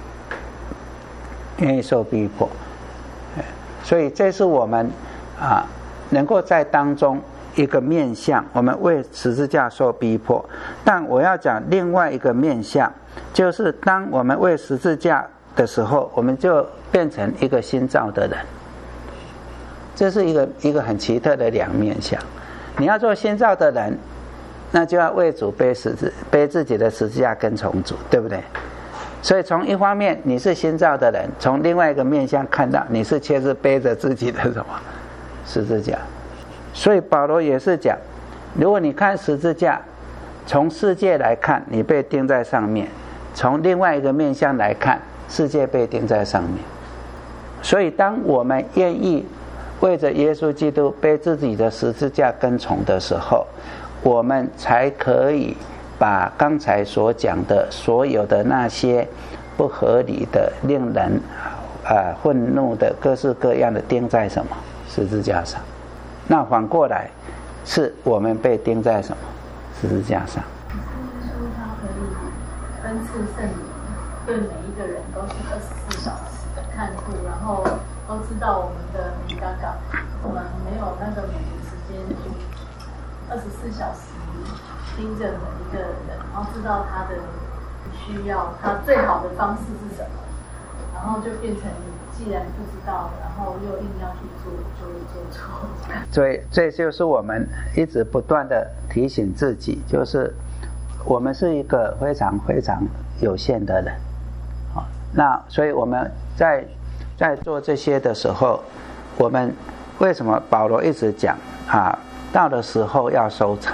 愿意受逼迫。所以这是我们啊能够在当中一个面向，我们为十字架受逼迫。但我要讲另外一个面向，就是当我们为十字架的时候，我们就变成一个新造的人。这是一个一个很奇特的两面相。你要做新造的人，那就要为主背十字，背自己的十字架跟从主，对不对？所以从一方面你是新造的人，从另外一个面向看到你是却是背着自己的什么十字架。所以保罗也是讲，如果你看十字架，从世界来看你被钉在上面，从另外一个面向来看，世界被钉在上面。所以当我们愿意为着耶稣基督背自己的十字架跟从的时候，我们才可以把刚才所讲的所有的那些不合理的、令人呃愤怒的各式各样的钉在什么十字架上。那反过来是我们被钉在什么十字架上。 耶稣他可以恩赐圣灵，对每一个人都是二十四小时的看顾，然后都知道我们的每嘎嘎，我们没有那个每个时间去二十四小时盯着每一个人，然后知道他的需要，他最好的方式是什么，然后就变成既然不知道，然后又硬要去做，就会做错。 所以这就是我们一直不断的提醒自己，就是我们是一个非常非常有限的人。那所以我们在在做这些的时候，我们为什么保罗一直讲啊？到的时候要收成，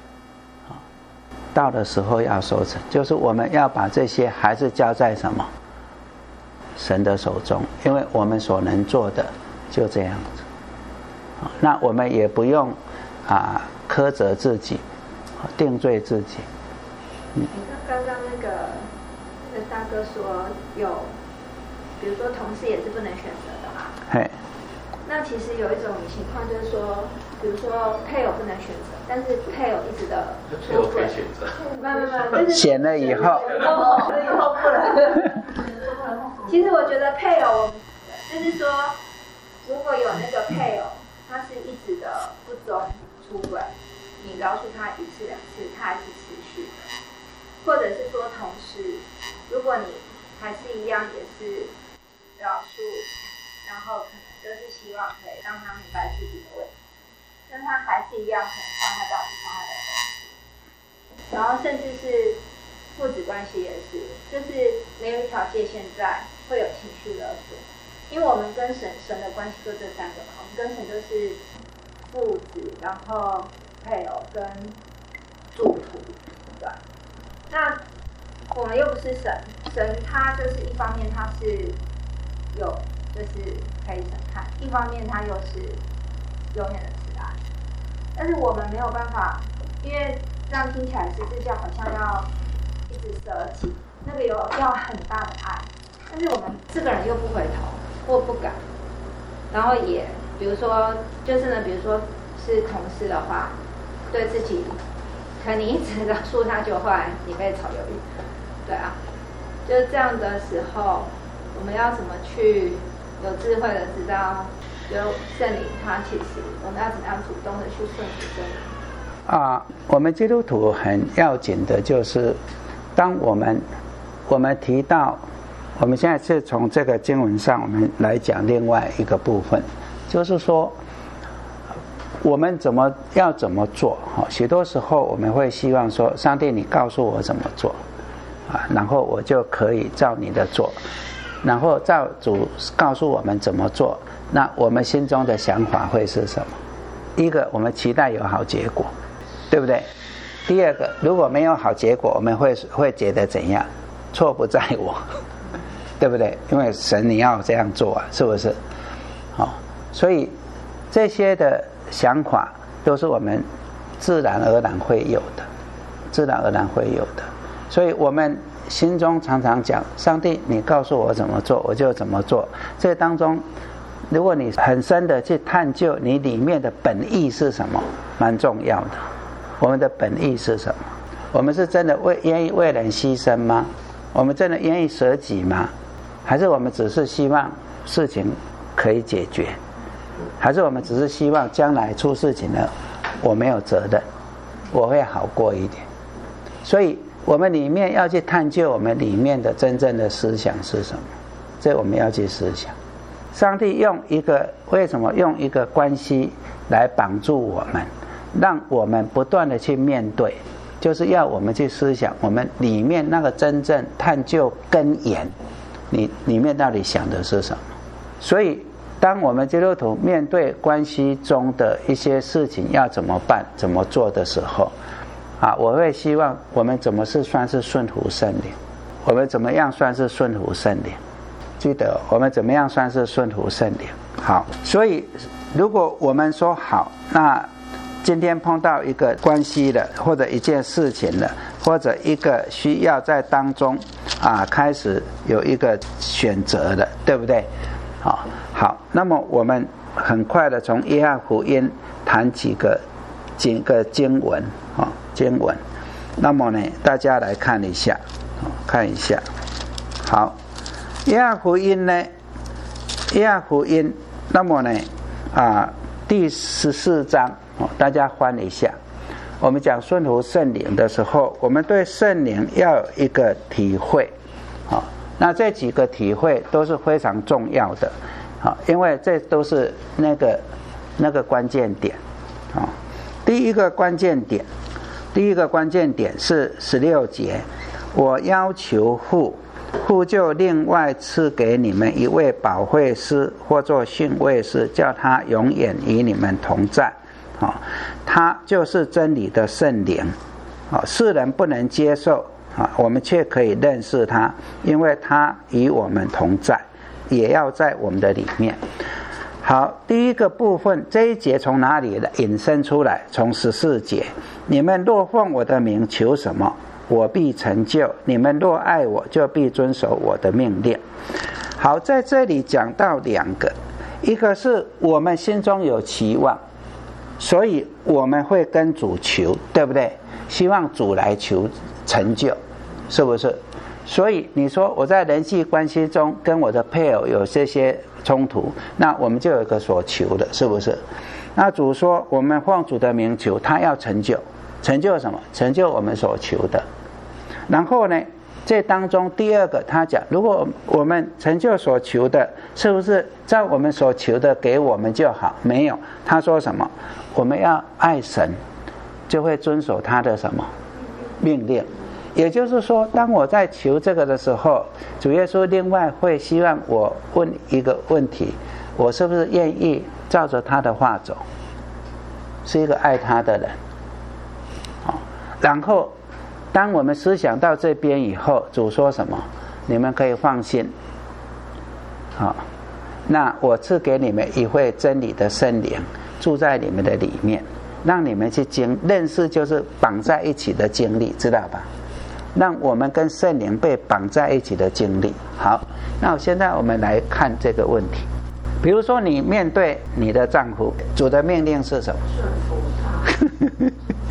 到的时候要收成，就是我们要把这些还是交在什么神的手中，因为我们所能做的就这样子。那我们也不用啊苛责自己，定罪自己。 嗯，刚刚那个那个大哥说有，比如说同事也是不能选择的嘛。 嘿。 那其实有一种情况就是说，比如说配偶不能选择，但是配偶一直的配偶可以选择。 没有没有，但是选了以后， 选了以后不能。其实我觉得配偶，就是说，如果有那个配偶，他是一直的不忠出轨，你饶恕他一次两次，他还是持续的，或者是说同事，如果你还是一样也是饶恕，然后可能就是希望可以让他明白自己的问题，但他还是一样可能伤害到其他的东西，然后甚至是父子关系也是，就是没有一条界限在，会有情绪勒索。因为我们跟神神的关系就这三个嘛，我们跟神就是父子，然后配偶跟主仆，对吧？那我们又不是神，神他就是一方面他是有就是可以审判，一方面他又是永远的慈爱，但是我们没有办法，因为这样听起来十字架好像要一直舍己，那个有要很大的爱，但是我们这个人又不回头。或不敢，然后也比如说就是呢，比如说是同事的话，对自己可能你一直告诉他，就后来你被炒鱿鱼，对啊，就是这样的时候，我们要怎么去有智慧的知道，就圣灵他其实我们要怎么样主动的去顺服圣灵啊？我们基督徒很要紧的就是，当我们我们提到，我们现在是从这个经文上，我们来讲另外一个部分，就是说。我们怎么要怎么做？许多时候我们会希望说，上帝你告诉我怎么做啊，然后我就可以照你的做，然后照主告诉我们怎么做，那我们心中的想法会是什么？一个，我们期待有好结果，对不对？第二个，如果没有好结果，我们会会觉得怎样？错不在我，对不对？因为神你要这样做啊，是不是？好、哦，所以这些的想法都是我们自然而然会有的，自然而然会有的。所以我们心中常常讲，上帝你告诉我怎么做，我就怎么做。这当中如果你很深的去探究你里面的本意是什么，蛮重要的。我们的本意是什么？我们是真的为愿意为人牺牲吗？我们真的愿意舍己吗？还是我们只是希望事情可以解决？还是我们只是希望将来出事情了，我没有责任，我会好过一点。所以我们里面要去探究我们里面的真正的思想是什么，这我们要去思想。上帝用一个为什么用一个关系来绑住我们，让我们不断的去面对，就是要我们去思想我们里面那个真正探究根源，你里面到底想的是什么。所以当我们基督徒面对关系中的一些事情要怎么办怎么做的时候啊，我会希望我们怎么是算是顺服圣灵，我们怎么样算是顺服圣灵，记得我们怎么样算是顺服圣灵。好，所以如果我们说好，那今天碰到一个关系了，或者一件事情了，或者一个需要在当中啊开始有一个选择了，对不对？好，好，那么我们很快的从约翰福音谈几个几个经文啊，经文。那么呢，大家来看一下，看一下。好，约翰福音呢，约翰福音，那么呢啊，第十四章，大家翻一下。我们讲顺服圣灵的时候，我们对圣灵要有一个体会，啊。那这几个体会都是非常重要的，啊，因为这都是那个那个关键点，啊，第一个关键点，第一个关键点是十六节，我要求父，父就另外赐给你们一位保惠师，或作训慰师，叫他永远与你们同在，啊，他就是真理的圣灵，啊，世人不能接受。啊，我们却可以认识他，因为他与我们同在，也要在我们的里面。好，第一个部分，这一节从哪里引申出来？从十四节，你们若奉我的名求什么，我必成就；你们若爱我，就必遵守我的命令。好，在这里讲到两个，一个是我们心中有期望，所以我们会跟主求，对不对？希望主来求成就，是不是？所以你说我在人际关系中跟我的配偶有这些冲突，那我们就有一个所求的，是不是？那主说我们奉主的名求，他要成就，成就什么？成就我们所求的。然后呢，这当中第二个他讲，如果我们成就所求的，是不是照我们所求的给我们就好？没有，他说什么？我们要爱神，就会遵守他的什么命令。也就是说，当我在求这个的时候，主耶稣另外会希望我问一个问题，我是不是愿意照着他的话走，是一个爱他的人。好，然后当我们思想到这边以后，主说什么？你们可以放心，好，那我赐给你们一位真理的圣灵，住在你们的里面，让你们去经认识，就是绑在一起的经历，知道吧？让我们跟圣灵被绑在一起的经历。好，那现在我们来看这个问题。比如说你面对你的丈夫，主的命令是什么？ 顺服他。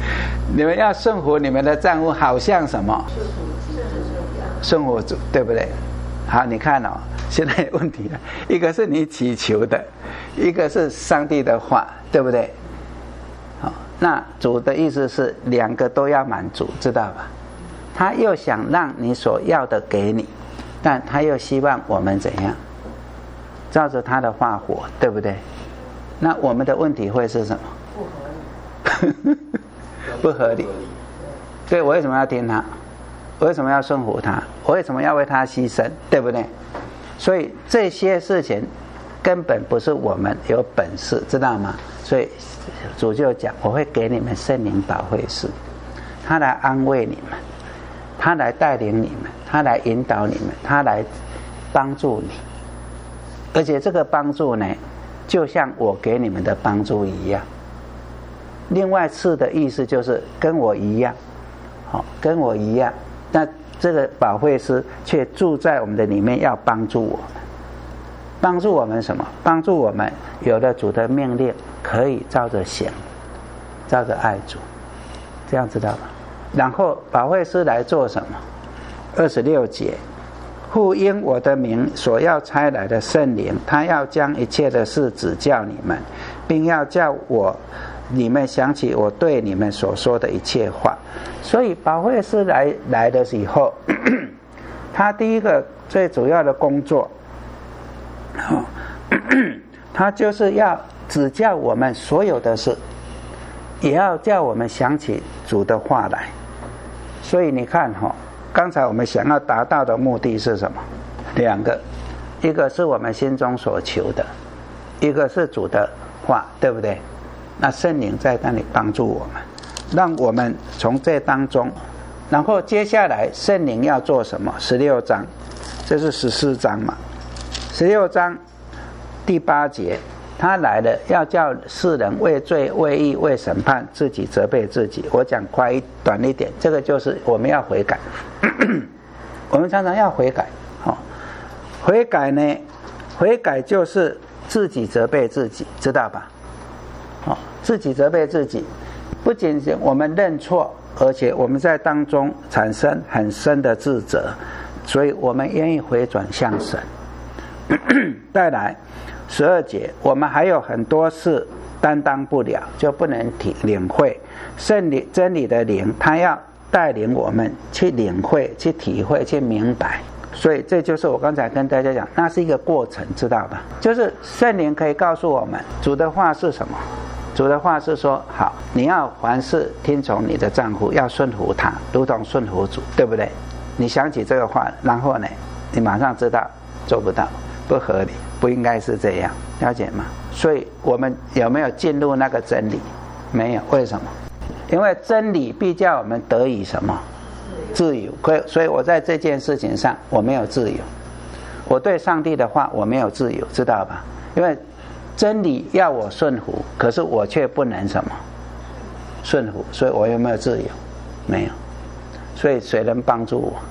你们要顺服你们的丈夫，好像什么？顺服主，对不对？好，你看哦，现在有问题了，一个是你祈求的，一个是上帝的话，对不对？好，那主的意思是两个都要满足，知道吧？他又想让你所要的给你，但他又希望我们怎样？照着他的话活，对不对？那我们的问题会是什么？不合理。不合理。对，我为什么要听他？我为什么要顺服他？我为什么要为他牺牲？对不对？所以这些事情根本不是我们有本事，知道吗？所以主就讲，我会给你们圣灵保惠师，他来安慰你们，他来带领你们，他来引导你们，他来帮助你。而且这个帮助呢，就像我给你们的帮助一样。另外次的意思就是跟我一样，好，跟我一样。那这个保惠师却住在我们的里面，要帮助我们。帮助我们什么？帮助我们有了主的命令，可以照着行，照着爱主，这样知道吗？然后保惠师来做什么？二十六节，父因我的名所要差来的圣灵，他要将一切的事指教你们，并要叫我你们想起我对你们所说的一切话。所以保惠师来来的时候，他第一个最主要的工作，哦、他就是要指教我们所有的事，也要叫我们想起主的话来。所以你看哈、哦，刚才我们想要达到的目的是什么？两个，一个是我们心中所求的，一个是主的话，对不对？那圣灵在那里帮助我们，让我们从这当中，然后接下来圣灵要做什么？十六章，这是十四章嘛？十六章第八节，他来了，要叫世人为罪、为义、为审判，自己责备自己。我讲快一短一点，这个就是我们要悔改。我们常常要悔改，哦，悔改呢，悔改就是自己责备自己，知道吧？哦，自己责备自己，不仅仅我们认错，而且我们在当中产生很深的自责，所以我们愿意回转向神。再来十二节，我们还有很多事担当不了，就不能体领会圣理真理的灵，他要带领我们去领会、去体会、去明白。所以这就是我刚才跟大家讲，那是一个过程，知道吧？就是圣灵可以告诉我们主的话是什么。主的话是说，好，你要凡事听从你的丈夫，要顺服他，如同顺服主，对不对？你想起这个话，然后呢，你马上知道做不到，不合理，不应该是这样，了解吗？所以我们有没有进入那个真理？没有，为什么？因为真理必叫我们得以什么？自由。所以我在这件事情上我没有自由，我对上帝的话我没有自由，知道吧？因为真理要我顺服，可是我却不能什么顺服，所以我有没有自由？没有。所以谁能帮助我？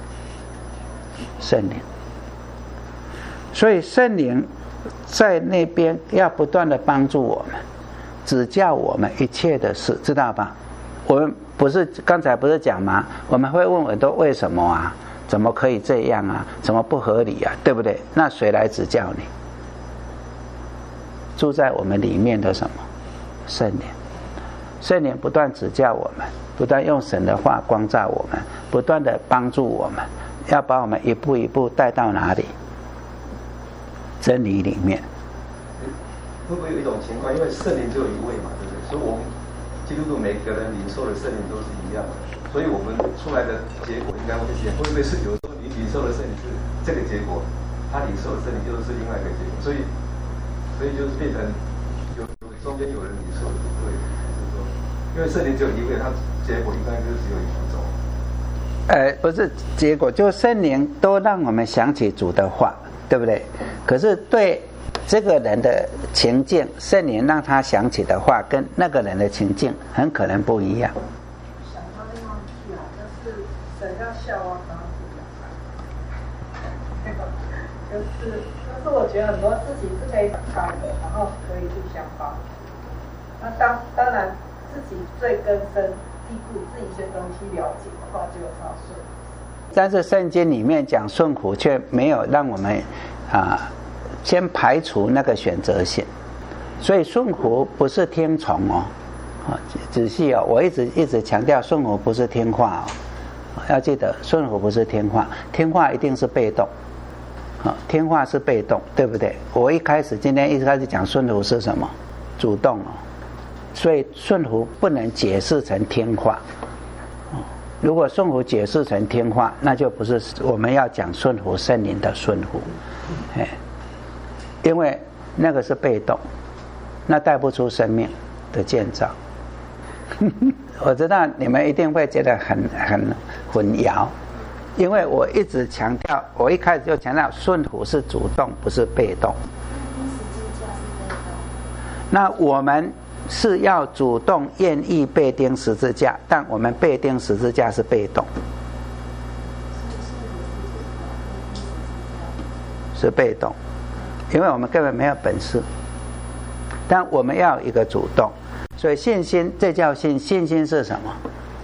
圣灵。所以圣灵在那边要不断的帮助我们，指教我们一切的事，知道吧？我们不是刚才不是讲吗？我们会问很多为什么啊？怎么可以这样啊？怎么不合理啊？对不对？那谁来指教你？住在我们里面的什么？圣灵。圣灵不断指教我们，不断用神的话光照我们，不断的帮助我们，要把我们一步一步带到哪里？真理里面。 会不会有一种情况，因为圣灵只有一位嘛，对不对？所以我们基督徒每个人领受的圣灵都是一样的，所以我们出来的结果应该会一样。会不会是有时候你领受的圣灵是这个结果，他领受的圣灵就是另外一个结果，所以所以就是变成有有中间有人领受的不对，就是说，因为圣灵只有一位，他结果应该就是只有一种。 呃，不是结果，就圣灵都让我们想起主的话，对不对？可是对这个人的情境，圣灵让他想起的话，跟那个人的情境很可能不一样。 想到另外一句啊，就是神要笑啊，刚刚讲，就是就是我觉得很多事情是可以想到的，然后可以去想到。那当当然自己最根深蒂固这一些东西了解的话，就要顺服。 但是圣经里面讲顺服，却没有让我们啊先排除那个选择性，所以顺服不是听从哦，啊仔细哦，我一直一直强调顺服不是听话哦，要记得顺服不是听话，听话一定是被动。好，听话是被动，对不对？我一开始今天一开始讲顺服是什么？主动哦，所以顺服不能解释成听话。如果顺服解释成听话，那就不是我们要讲顺服圣灵的顺服，哎，因为那个是被动，那带不出生命的建造。我知道你们一定会觉得很很混淆。因为我一直强调，我一开始就强调顺服是主动，不是被动。那我们是要主动愿意被钉十字架，但我们被钉十字架是被动，是被动，因为我们根本没有本事。但我们要有一个主动，所以信心，这叫信。信心是什么？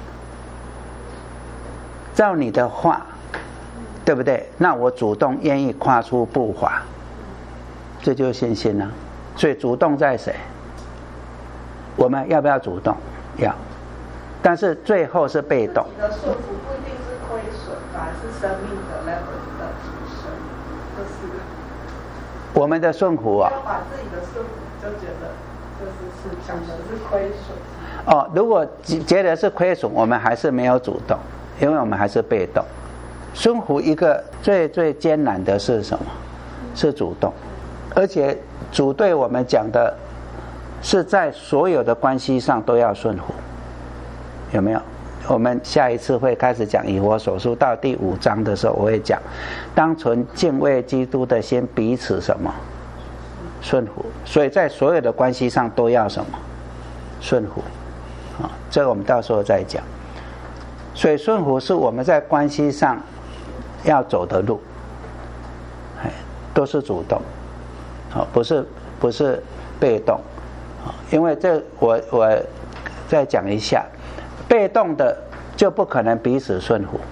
照你的话，对不对？那我主动愿意跨出步伐，这就是信心了。所以主动在谁？我们要不要主动？要。但是最后是被动。 你的顺服不一定是亏损，反而是生命的 level 的提升，就是我们的顺服啊。 要把自己的顺服就觉得就是是想的是亏损。 哦，如果觉得是亏损，我们还是没有主动。因为我们还是被动，顺服一个最最艰难的是什么？是主动，而且主对我们讲的是在所有的关系上都要顺服，有没有？我们下一次会开始讲以弗所书到第五章的时候，我会讲，当存敬畏基督的心，彼此什么？顺服。所以在所有的关系上都要什么？顺服。啊，这个我们到时候再讲。所以顺服是我们在关系上要走的路，都是主动，不是不是被动。因为这我我再讲一下，被动的就不可能彼此顺服，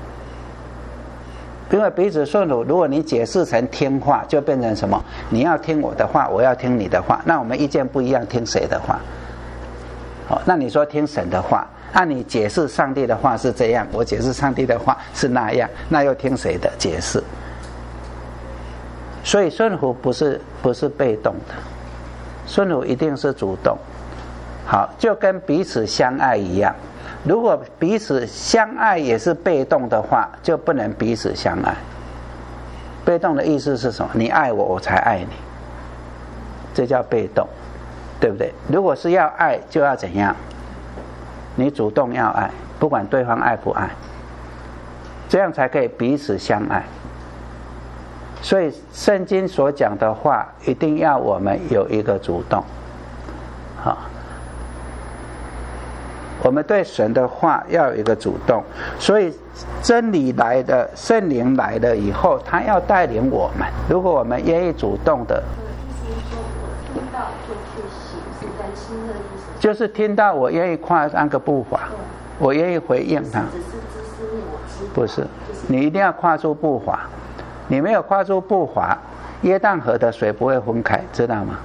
因为彼此顺服，如果你解释成听话，就变成什么？你要听我的话，我要听你的话，那我们意见不一样，听谁的话？好，那你说听神的话？按你解释上帝的话是这样，我解释上帝的话是那样，那又听谁的解释？所以顺服不是不是被动的，顺服一定是主动。好，就跟彼此相爱一样，如果彼此相爱也是被动的话，就不能彼此相爱。被动的意思是什么？你爱我，我才爱你，这叫被动，对不对？如果是要爱，就要怎样？你主动要爱，不管对方爱不爱，这样才可以彼此相爱。所以圣经所讲的话，一定要我们有一个主动。好，我们对神的话要有一个主动。所以真理来的，圣灵来了以后，他要带领我们。如果我们愿意主动的， 听到就去行，是在亲热意思。 就是听到我愿意跨那个步伐，我愿意回应他。不是，你一定要跨出步伐。你没有跨出步伐，约旦河的水不会分开，知道吗？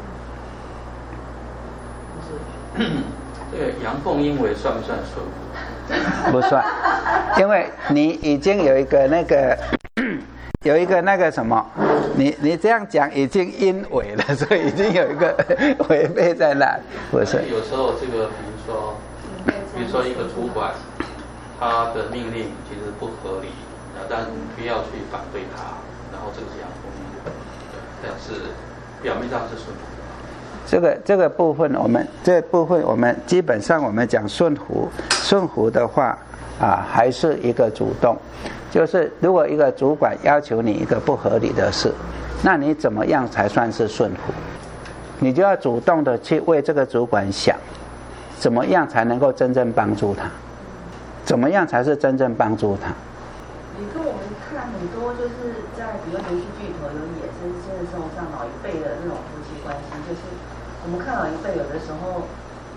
这个阳奉阴违算不算顺服？ 不算，因为你已经有一个那个有一个那个什么，你你这样讲已经阴违了，所以已经有一个违背在那，不是？ 有时候这个，比如说，比如说一个主管，他的命令其实不合理，但你不要去反对他，然后这个是阳奉阴违，但是表面上是顺服。 这个这个部分，我们这部分我们基本上我们讲顺服，顺服的话啊，还是一个主动。就是如果一个主管要求你一个不合理的事，那你怎么样才算是顺服？你就要主动的去为这个主管想，怎么样才能够真正帮助他？怎么样才是真正帮助他？ 你跟我们看很多，就是在比如连续剧里头有野生现实生活上老一辈的那种夫妻关系，就是我们看老一辈有的时候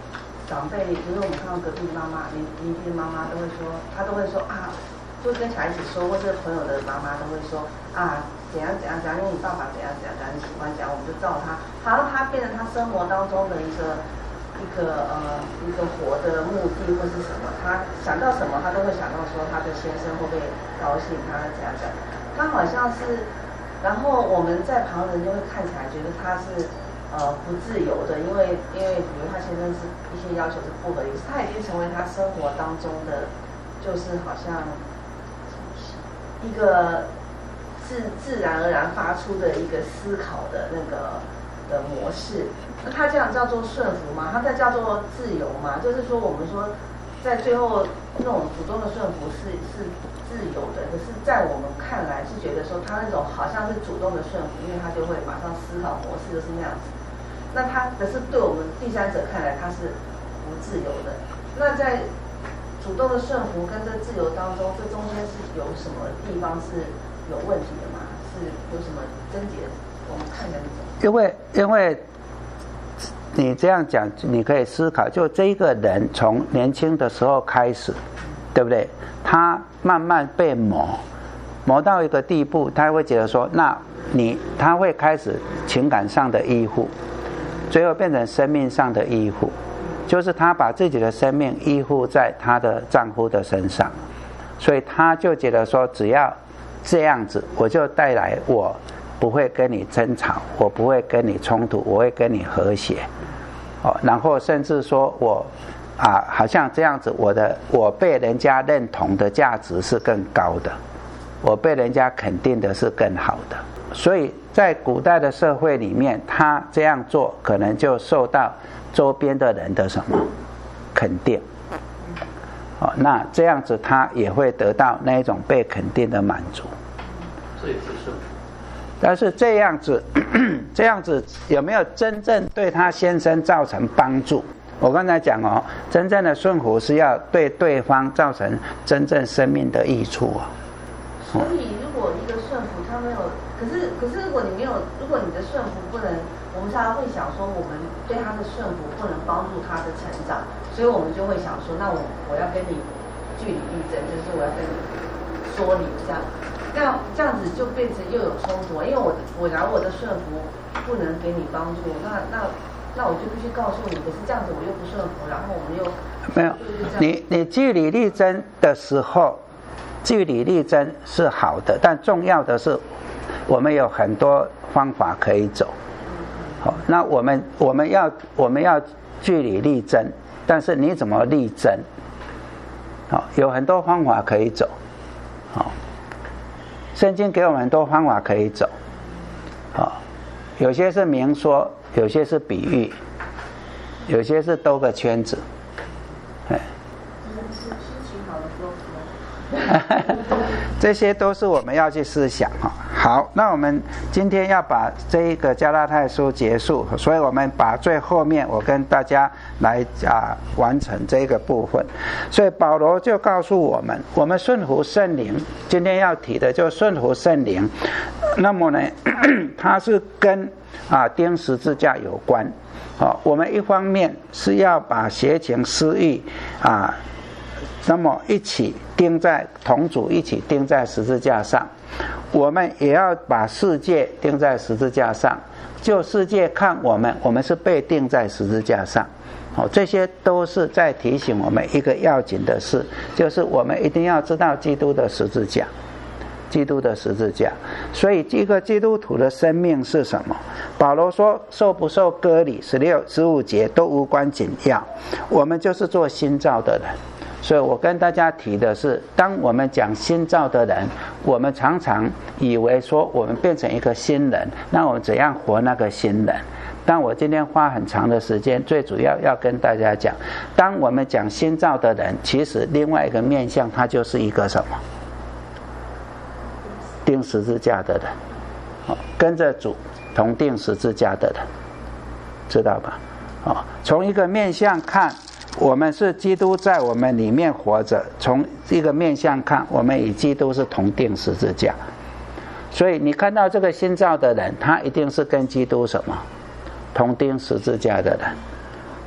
长辈，就是我们看到隔壁妈妈、邻邻居的妈妈都会说，她都会说啊，就跟小孩子说，或者朋友的妈妈都会说啊，怎样怎样怎样，因为你爸爸怎样怎样怎样，你喜欢讲，我们就照他，好像他变成他生活当中的一个一个呃一个活的目的或是什么，他想到什么，他都会想到说他的先生会不会高兴，他怎样怎样，他好像是。然后我们在旁人就会看起来觉得他是呃不自由的，因为因为比如他先生是一些要求是不合理，他已经成为他生活当中的，就是好像一个自自然而然发出的一个思考的那个的模式。那他这样叫做顺服吗？他在叫做自由吗？就是说我们说在最后那种主动的顺服是是。自由的，可是在我们看来是觉得说他那种好像是主动的顺服，因为他就会马上思考模式就是那样子。那他可是对我们第三者看来他是不自由的。那在主动的顺服跟这自由当中，这中间是有什么地方是有问题的吗？是有什么症结？我们看一下那种。 因为因为你这样讲，你可以思考，就这一个人从年轻的时候开始，对不对？他慢慢被磨，磨到一个地步，他会觉得说，那你他会开始情感上的依附，最后变成生命上的依附，就是他把自己的生命依附在他的丈夫的身上，所以他就觉得说，只要这样子，我就带来我不会跟你争吵，我不会跟你冲突，我会跟你和谐，哦，然后甚至说我。啊，好像这样子，我的我被人家认同的价值是更高的，我被人家肯定的是更好的。所以在古代的社会里面，他这样做可能就受到周边的人的什么肯定，哦，那这样子他也会得到那一种被肯定的满足。 这也是顺服。 但是这样子，这样子有没有真正对他先生造成帮助？我刚才讲哦，真正的顺服是要对对方造成真正生命的益处啊。 所以，如果一个顺服他没有，可是可是如果你没有，如果你的顺服不能，我们常常会想说，我们对他的顺服不能帮助他的成长，所以我们就会想说，那我我要跟你据理力争，就是我要跟你说理这样，那这样子就变成又有冲突，因为我我拿我的顺服不能给你帮助，那那。那我就必须告诉你，可是这样子我又不顺服，然后我们又没有你你据理力争的时候，据理力争是好的，但重要的是我们有很多方法可以走。好，那我们我们要我们要据理力争，但是你怎么力争？好，有很多方法可以走。好，圣经给我们很多方法可以走。好，有些是明说。有些是比喻，有些是兜个圈子，哎，这些都是我们要去思想哈。好，那我们今天要把这一个加拉太书结束，所以我们把最后面我跟大家来啊完成这个部分。所以保罗就告诉我们，我们顺服圣灵，今天要提的就是顺服圣灵。那么呢，它是跟啊钉十字架有关。哦，我们一方面是要把邪情私欲啊，那么一起钉在同主一起钉在十字架上，我们也要把世界钉在十字架上，就世界看我们，我们是被钉在十字架上。哦，这些都是在提醒我们一个要紧的事，就是我们一定要知道基督的十字架。基督的十字架，所以一个基督徒的生命是什么？保罗说，受不受割礼，十六、十五节都无关紧要，我们就是做新造的人。所以我跟大家提的是，当我们讲新造的人，我们常常以为说我们变成一个新人，那我们怎样活那个新人？但我今天花很长的时间，最主要要跟大家讲，当我们讲新造的人，其实另外一个面向，它就是一个什么？钉十字架的人，跟着主同钉十字架的人，知道吧？哦，从一个面向看，我们是基督在我们里面活着；从一个面向看，我们与基督是同钉十字架。所以你看到这个新造的人，他一定是跟基督什么同钉十字架的人。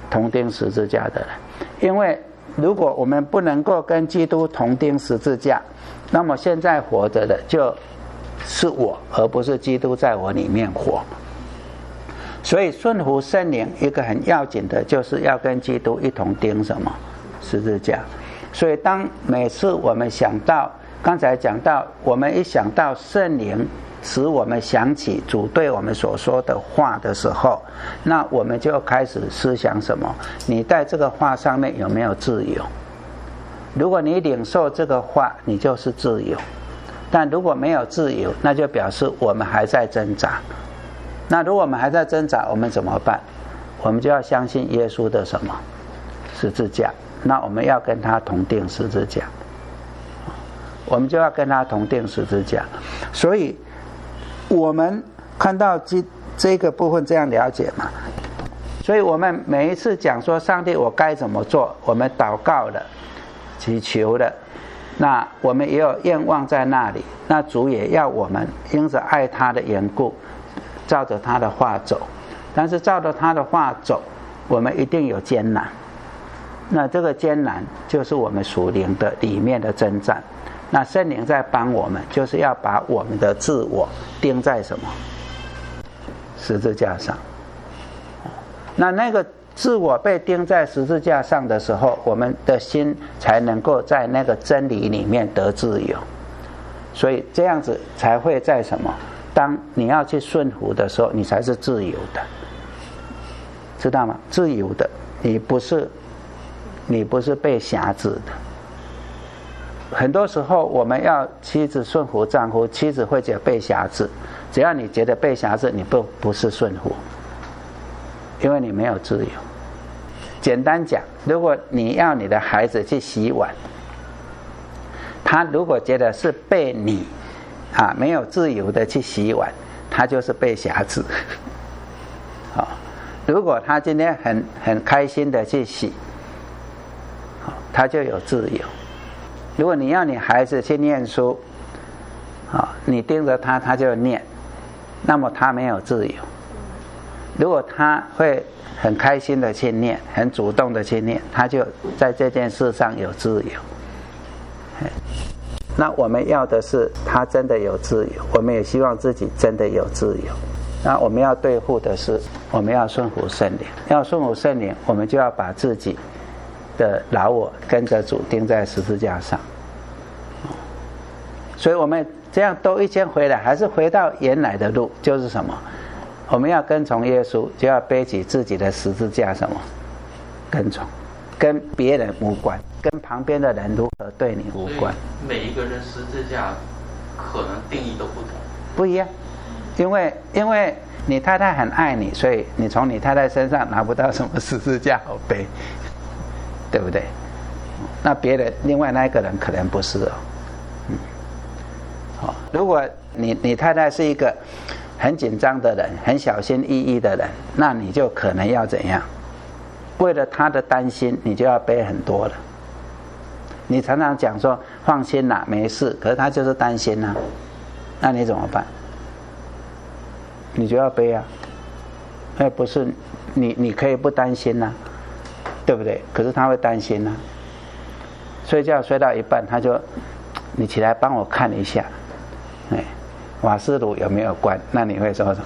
同钉十字架的人。因为如果我们不能够跟基督同钉十字架，那么现在活着的就是我，而不是基督在我里面活。所以顺服圣灵一个很要紧的，就是要跟基督一同钉什么十字架。所以当每次我们想到，刚才讲到，我们一想到圣灵使我们想起主对我们所说的话的时候，那我们就开始思想什么？你在这个话上面有没有自由？如果你领受这个话，你就是自由；但如果没有自由，那就表示我们还在挣扎。那如果我们还在挣扎，我们怎么办？我们就要相信耶稣的什么十字架？那我们要跟他同钉十字架，我们就要跟他同钉十字架。所以我们看到这这个部分这样了解嘛？所以我们每一次讲说上帝我该怎么做，我们祷告了祈求了，那我们也有愿望在那里，那主也要我们因着爱他的缘故照着他的话走。但是照着他的话走，我们一定有艰难，那这个艰难就是我们属灵的里面的征战。那圣灵在帮我们，就是要把我们的自我钉在什么十字架上。那那个自我被钉在十字架上的时候，我们的心才能够在那个真理里面得自由。所以这样子才会在什么？当你要去顺服的时候，你才是自由的，知道吗？自由的，你不是你不是被辖制的。很多时候我们要妻子顺服丈夫，妻子会觉得被辖制。只要你觉得被辖制，你不不是顺服，因为你没有自由。简单讲，如果你要你的孩子去洗碗，他如果觉得是被你啊没有自由的去洗碗，他就是被辖制。好，如果他今天很很开心的去洗，他就有自由。如果你要你孩子去念书，啊，你盯着他，他就念，那么他没有自由。如果他会很开心的去念，很主动的去念，他就在这件事上有自由。那我们要的是他真的有自由，我们也希望自己真的有自由。那我们要对付的是，我们要顺服圣灵，要顺服圣灵，我们就要把自己的老我跟着主钉在十字架上。所以我们这样兜一圈回来，还是回到原来的路，就是什么？我们要跟从耶稣，就要背起自己的十字架，什么？跟从，跟别人无关，跟旁边的人如何对你无关。 每一个人十字架可能定义都不同， 不一样，因为因为你太太很爱你，所以你从你太太身上拿不到什么十字架好背，对不对？那别人另外那一个人可能不是哦。嗯，好，如果你你太太是一个很紧张的人，很小心翼翼的人，那你就可能要怎样？为了她的担心，你就要背很多了。你常常讲说放心啦，没事，可是她就是担心啦，那你怎么办？你就要背啊，那不是你你可以不担心啦，对不对？可是她会担心啦。睡觉睡到一半，她就你起来帮我看一下，哎，瓦斯炉有没有关？那你会说什么？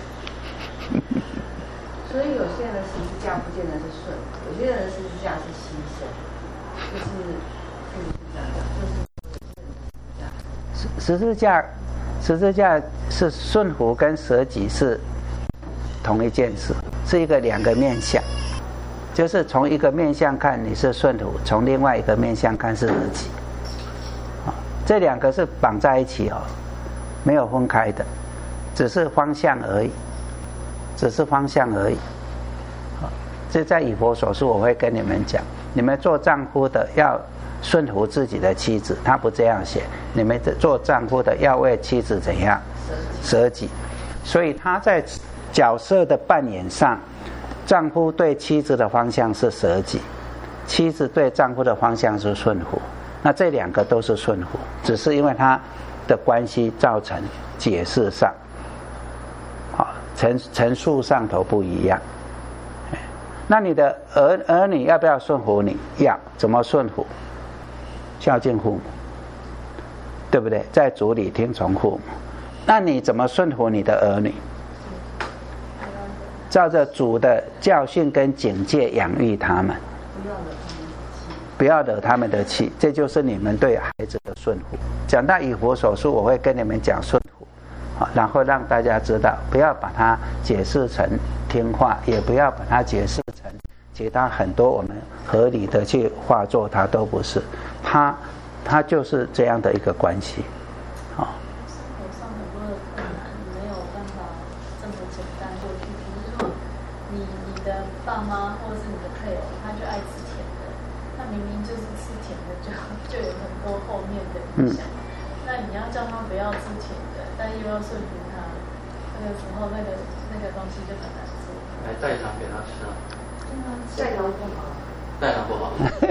所以有些人的十字架不见得是顺，有些人的十字架是牺牲，就是就是这样讲，就是十字架，十字架是顺服跟舍己是同一件事，是一个两个面向，就是从一个面向看你是顺服，从另外一个面向看是舍己，这两个是绑在一起哦，没有分开的，只是方向而已。只是方向而已。这在以弗所书我会跟你们讲，你们做丈夫的要顺服自己的妻子，他不这样写，你们做丈夫的要为妻子怎样舍己。所以他在角色的扮演上，丈夫对妻子的方向是舍己，妻子对丈夫的方向是顺服。那这两个都是顺服，只是因为他的关系造成解释上陈陈述上头不一样。 那你的儿儿女要不要顺服你？要。怎么顺服？孝敬父母，对不对？在主里听从父母。那你怎么顺服你的儿女？照着主的教训跟警戒养育他们，不要惹他们的气，这就是你们对孩子的顺服。讲到以弗所书，我会跟你们讲顺服，然后让大家知道，不要把它解释成听话，也不要把它解释成其他很多我们合理的去化作它，都不是。它它就是这样的一个关系，啊。 有上很多的困难，没有办法这么简单过去。比如说，你你的爸妈或者是你的配偶，他就爱吃甜的，他明明就是吃甜的，就就有很多后面的影响。嗯、那你要叫他不要吃甜的，但又要顺服他，那个时候那个那个东西就很难做。 来代糖给他吃啊。 代糖不好。 代糖不好。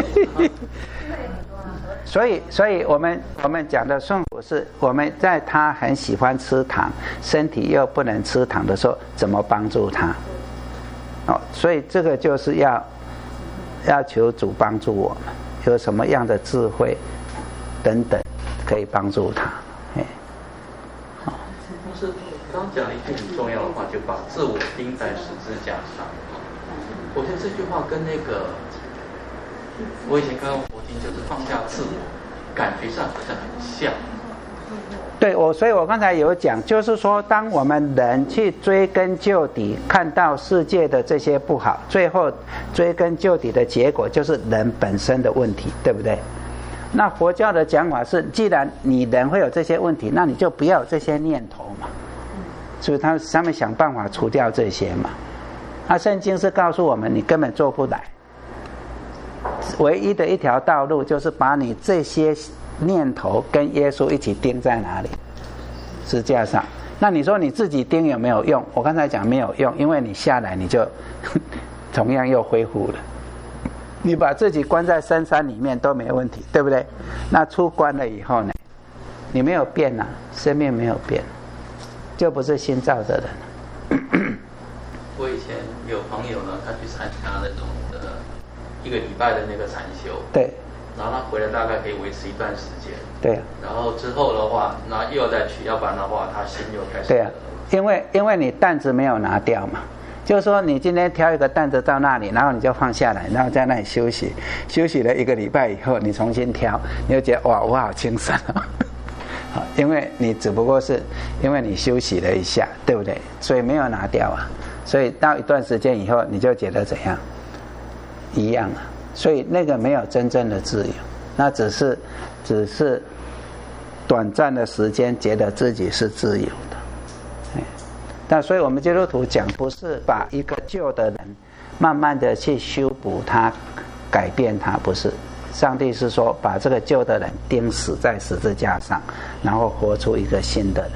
所以，所以我们我们讲的顺服是我们在他很喜欢吃糖，身体又不能吃糖的时候，怎么帮助他？哦，所以这个就是要要求主帮助我们，有什么样的智慧等等，可以帮助他。哎， 好。但是刚讲了一句很重要的话，就把自我钉在十字架上。我觉得这句话跟那个。我以前看过佛经，就是放下自我，感觉上好像很像。 对，我所以我刚才有讲，就是说，当我们人去追根究底，看到世界的这些不好，最后追根究底的结果就是人本身的问题，对不对？那佛教的讲法是，既然你人会有这些问题，那你就不要有这些念头嘛。所以他他们想办法除掉这些嘛。那圣经是告诉我们，你根本做不来。唯一的一条道路就是把你这些念头跟耶稣一起钉在哪里？十字架上。那你说你自己钉有没有用？我刚才讲没有用，因为你下来你就同样又恢复了。你把自己关在深山里面都没问题，对不对？那出关了以后呢？你没有变啊，生命没有变，就不是新造的人。 我以前有朋友呢，他去参加那种的一个礼拜的那个禅修， 对， 然后他回来大概可以维持一段时间， 对、啊， 然后之后的话，那又要再去，要不然的话，他心又开始， 对啊，因为因为你担子没有拿掉嘛，就是说你今天挑一个担子到那里，然后你就放下来，然后在那里休息，休息了一个礼拜以后，你重新挑，你就觉得哇，我好轻松啊。因为你只不过是因为你休息了一下，对不对？所以没有拿掉啊，所以到一段时间以后，你就觉得怎样？一样啊。所以那个没有真正的自由，那只是只是短暂的时间觉得自己是自由的。那所以我们基督徒讲，不是把一个旧的人慢慢的去修补它、改变它，不是。上帝是说，把这个旧的人钉死在十字架上，然后活出一个新的人。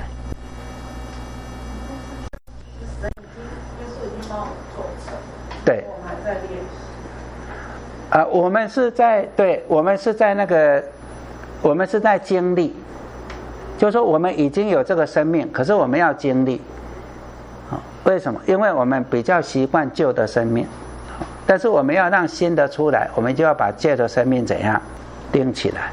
对。我们还在练习。啊，我们是在对，我们是在那个，我们是在经历，就是说我们已经有这个生命，可是我们要经历。为什么？因为我们比较习惯旧的生命。但是我们要让新的出来，我们就要把旧的生命怎样钉起来。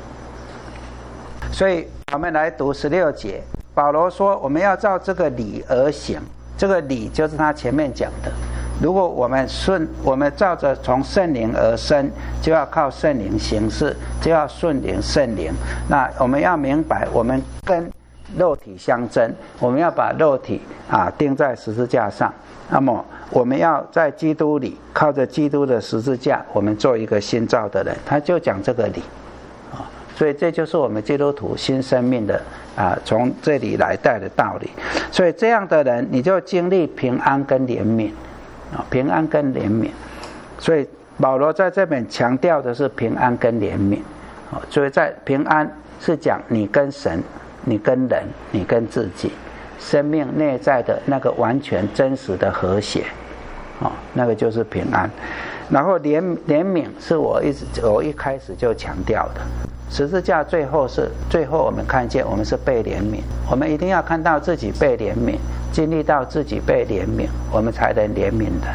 所以我们来读十六节，保罗说我们要照这个理而行，这个理就是他前面讲的，如果我们顺我们照着从圣灵而生，就要靠圣灵行事，就要顺灵圣灵。那我们要明白，我们跟肉体相争，我们要把肉体啊钉在十字架上，那么我们要在基督里，靠着基督的十字架，我们做一个新造的人。他就讲这个理啊，所以这就是我们基督徒新生命的啊，从这里来带的道理。所以这样的人，你就经历平安跟怜悯啊，平安跟怜悯。所以保罗在这边强调的是平安跟怜悯啊，所以在平安是讲你跟神，你跟人，你跟自己。生命内在的那个完全真实的和谐，哦，那个就是平安。然后怜怜悯是我一直我一开始就强调的，十字架最后是最后我们看见我们是被怜悯，我们一定要看到自己被怜悯，经历到自己被怜悯，我们才能怜悯人。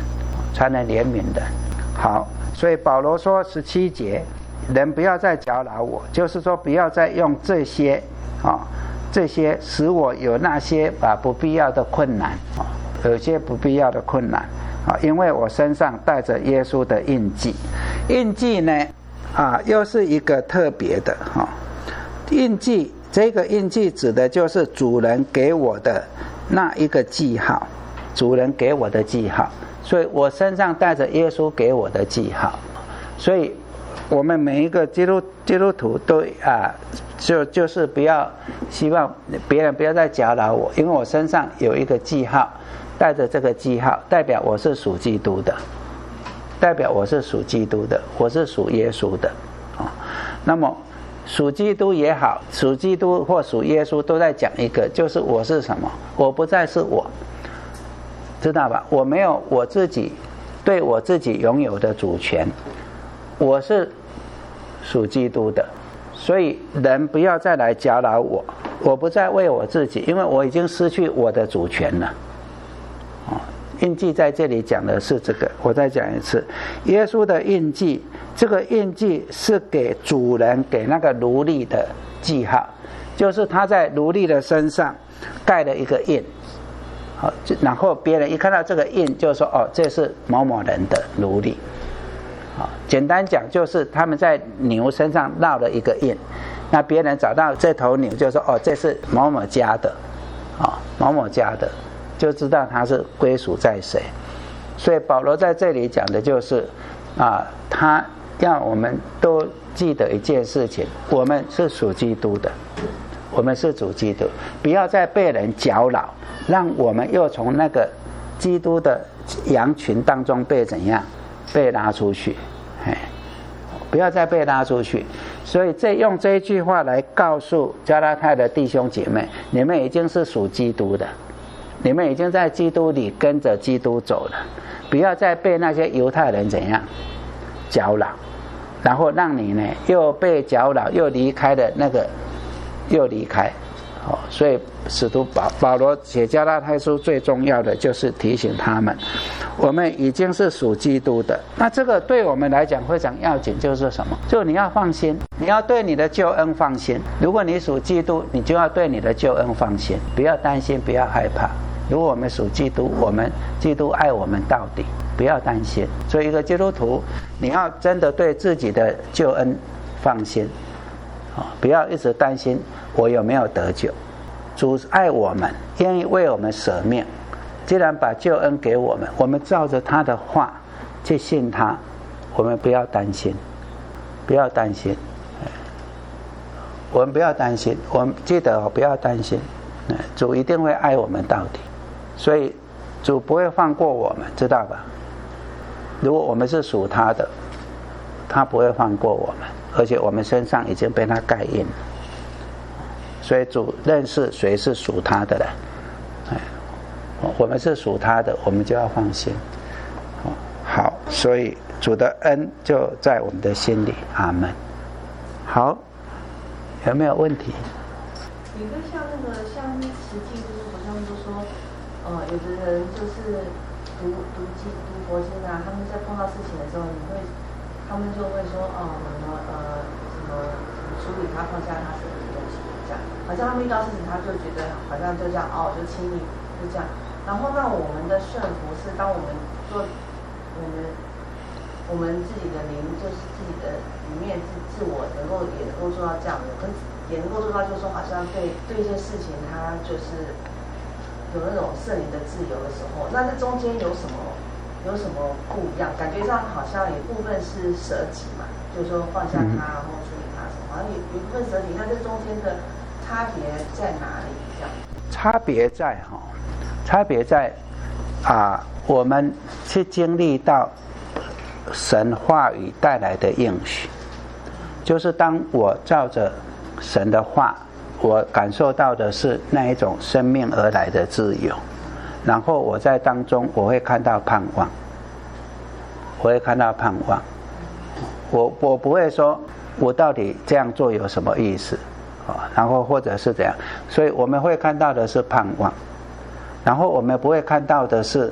才能怜悯人。好，所以保罗说十七节，人不要再搅扰我，就是说不要再用这些啊，这些使我有那些啊不必要的困难啊，有些不必要的困难啊，因为我身上带着耶稣的印记。印记呢啊，又是一个特别的哈、啊，印记这个印记指的就是主人给我的那一个记号，主人给我的记号，所以我身上带着耶稣给我的记号，所以我们每一个基督基督徒都啊，就就是不要希望别人不要再搅扰我，因为我身上有一个记号，带着这个记号，代表我是属基督的，代表我是属基督的，我是属耶稣的啊、哦。那么属基督也好，属基督或属耶稣都在讲一个，就是我是什么？我不再是我，知道吧？我没有我自己对我自己拥有的主权，我是属基督的，所以人不要再来搅扰我，我不再为我自己，因为我已经失去我的主权了。哦，印记在这里讲的是这个，我再讲一次，耶稣的印记，这个印记是给主人给那个奴隶的记号，就是他在奴隶的身上盖了一个印。好，然后别人一看到这个印，就说哦，这是某某人的奴隶。好，简单讲就是他们在牛身上烙了一个印，那别人找到这头牛就说哦，这是某某家的，哦，某某家的，就知道他是归属在谁。所以保罗在这里讲的就是啊，他让我们都记得一件事情，我们是属基督的，我们是属基督，不要再被人搅扰，让我们又从那个基督的羊群当中被怎样被拉出去，哎，不要再被拉出去。所以这用这一句话来告诉加拉太的弟兄姐妹，你们已经是属基督的，你们已经在基督里跟着基督走了，不要再被那些犹太人怎样搅扰，然后让你呢又被搅扰，又离开了那个，又离开。哦，所以使徒保保罗写加拉太书最重要的就是提醒他们，我们已经是属基督的。那这个对我们来讲非常要紧，就是什么？就你要放心，你要对你的救恩放心。如果你属基督，你就要对你的救恩放心，不要担心，不要害怕。如果我们属基督，我们基督爱我们到底，不要担心。所以一个基督徒，你要真的对自己的救恩放心。不要一直担心我有没有得救，主爱我们，愿意为我们舍命。既然把救恩给我们，我们照着他的话去信他，我们不要担心，不要担心，我们不要担心，我们记得不要担心，主一定会爱我们到底，所以主不会放过我们，知道吧？如果我们是属他的，他不会放过我们，而且我们身上已经被他盖印了，所以主认识谁是属他的人，我们是属他的，我们就要放心。好，所以主的恩就在我们的心里，阿们。好，有没有问题？ 有个像那个像实际就是好像都说，呃，有的人就是读读经读佛经啊，他们在碰到事情的时候，你会。他们就会说哦，什么呃，什么处理他放下他什么东西这样，好像他们遇到事情，他就觉得好像就这样哦，就轻易就这样。然后那我们的顺服是，当我们做我们我们自己的灵，就是自己的里面自自我能够也能够做到这样的，跟也能够做到，就是说好像对对一些事情，他就是有那种圣灵的自由的时候，那这中间有什么？有什么不一样？感觉上好像有部分是舍己嘛，就是说放下它，然后处理它什么，好像有有部分舍己，那这中间的差别在哪里？这样？ 差别在哈，差别在啊，我们去经历到神话语带来的应许，就是当我照着神的话，我感受到的是那一种生命而来的自由。然后我在当中我会看到盼望，我会看到盼望，我我不会说我到底这样做有什么意思啊？然后或者是怎样，所以我们会看到的是盼望，然后我们不会看到的是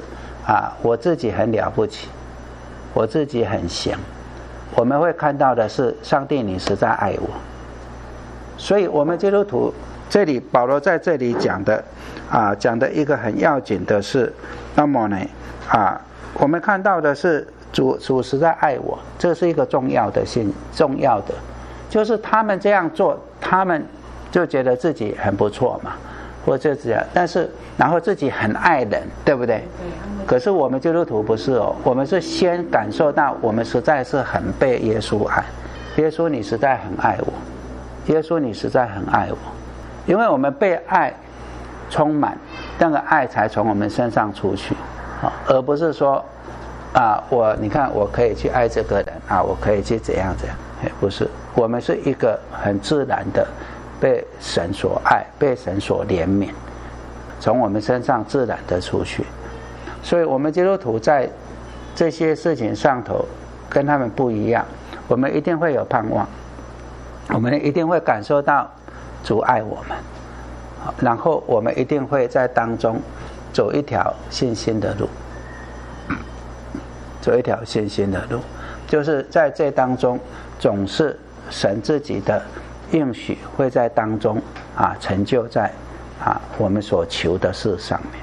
啊，我自己很了不起，我自己很行，我们会看到的是上帝你实在爱我。所以我们基督徒这里保罗在这里讲的啊，讲的一个很要紧的是，那么呢啊，我们看到的是主主实在爱我，这是一个重要的信，重要的就是他们这样做，他们就觉得自己很不错嘛，或者这样，但是然后自己很爱人，对不对？可是我们基督徒不是哦，我们是先感受到我们实在是很被耶稣爱，耶稣你实在很爱我，耶稣你实在很爱我，因为我们被爱充满，那个爱才从我们身上出去，而不是说啊，我你看我可以去爱这个人啊，我可以去怎样怎样，不是，我们是一个很自然的被神所爱，被神所怜悯，从我们身上自然的出去。所以我们基督徒在这些事情上头跟他们不一样，我们一定会有盼望，我们一定会感受到主爱我们，然后我们一定会在当中走一条信心的路，走一条信心的路，就是在这当中总是神自己的应许会在当中啊成就在啊我们所求的事上面。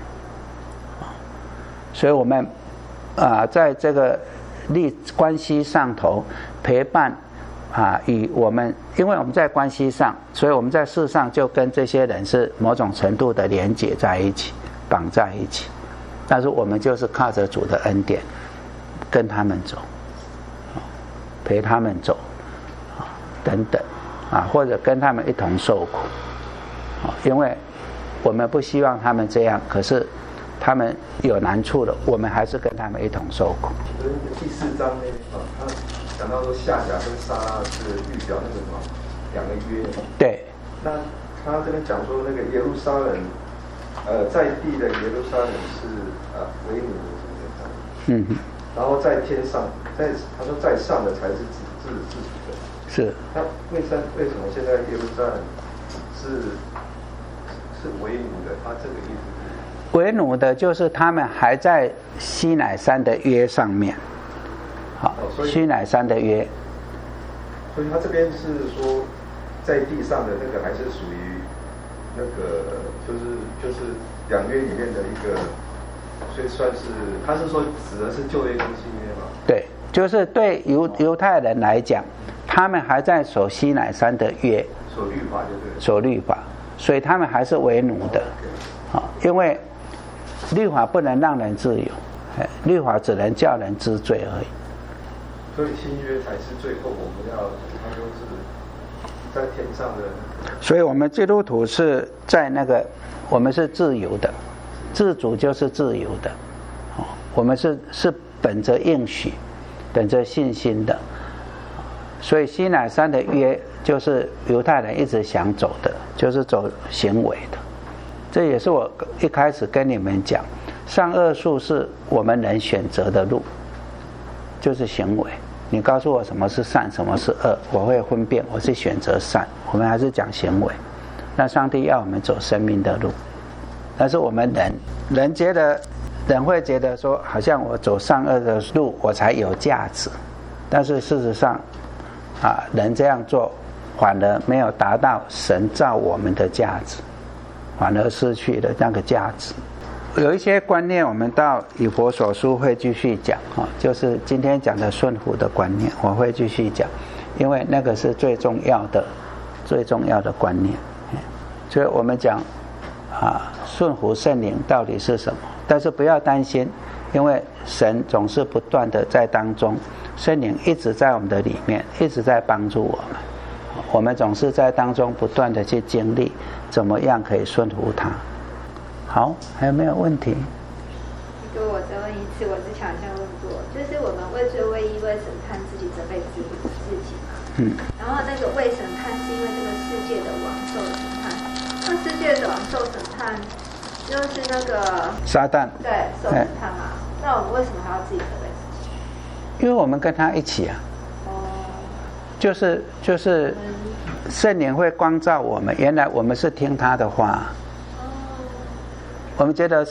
所以我们啊在这个利关系上头陪伴啊与我们，因为我们在关系上，所以我们在事上就跟这些人是某种程度的连结在一起，绑在一起。但是我们就是靠着主的恩典跟他们走，陪他们走等等啊，或者跟他们一同受苦，因为我们不希望他们这样，可是他们有难处了，我们还是跟他们一同受苦。 第四章那边啊，他讲到说夏甲跟撒拉是预表那个什么两个约。 对。 那他这边讲说那个耶路撒冷，呃，在地的耶路撒冷是呃为奴的这个。 嗯哼。 然后在天上，在他说在上的才是自自自主的。 是。 那为什为什么现在耶路撒冷是是为奴的？他这个意思。 为奴的就是他们还在西乃山的约上面，好，哦、西乃山的约。 所以他这边是说，在地上的那个还是属于那个，就是就是两约里面的一个，所以算是他是说指的是旧约跟新约嘛？ 对，就是对犹犹太人来讲，他们还在守西乃山的约， 守律法就对了， 守律法，所以他们还是为奴的，好，因为律法不能让人自由，律法只能叫人知罪而已。 所以新约才是最后我们要，他说是在天上的。 所以我们基督徒是在那个，我们是自由的，自主就是自由的，我们是是本着应许，本着信心的。所以西乃山的约就是犹太人一直想走的，就是走行为的。这也是我一开始跟你们讲，善恶树是我们人选择的路，就是行为。你告诉我什么是善，什么是恶，我会分辨，我是选择善。我们还是讲行为。那上帝要我们走生命的路，但是我们人人觉得人会觉得说，好像我走善恶的路，我才有价值。但是事实上，啊，人这样做反而没有达到神造我们的价值。反而失去了那个价值。有一些观念我们到以弗所书会继续讲，就是今天讲的顺服的观念我会继续讲，因为那个是最重要的最重要的观念。所以我们讲啊，顺服圣灵到底是什么，但是不要担心，因为神总是不断的在当中，圣灵一直在我们的里面，一直在帮助我们，我们总是在当中不断的去经历怎么样可以顺服他。好，还有没有问题？ 如果我再问一次，我只想这样问过，就是我们为罪为义为审判自己责备自己的事情嘛。嗯。然后那个为审判是因为这个世界的王受审判，那世界的王受审判就是那个撒旦。 对，受审判嘛。那我们为什么还要自己责备自己？ 因为我们跟他一起啊。哦。就是就是圣灵会光照我们，原来我们是听他的话。我们觉得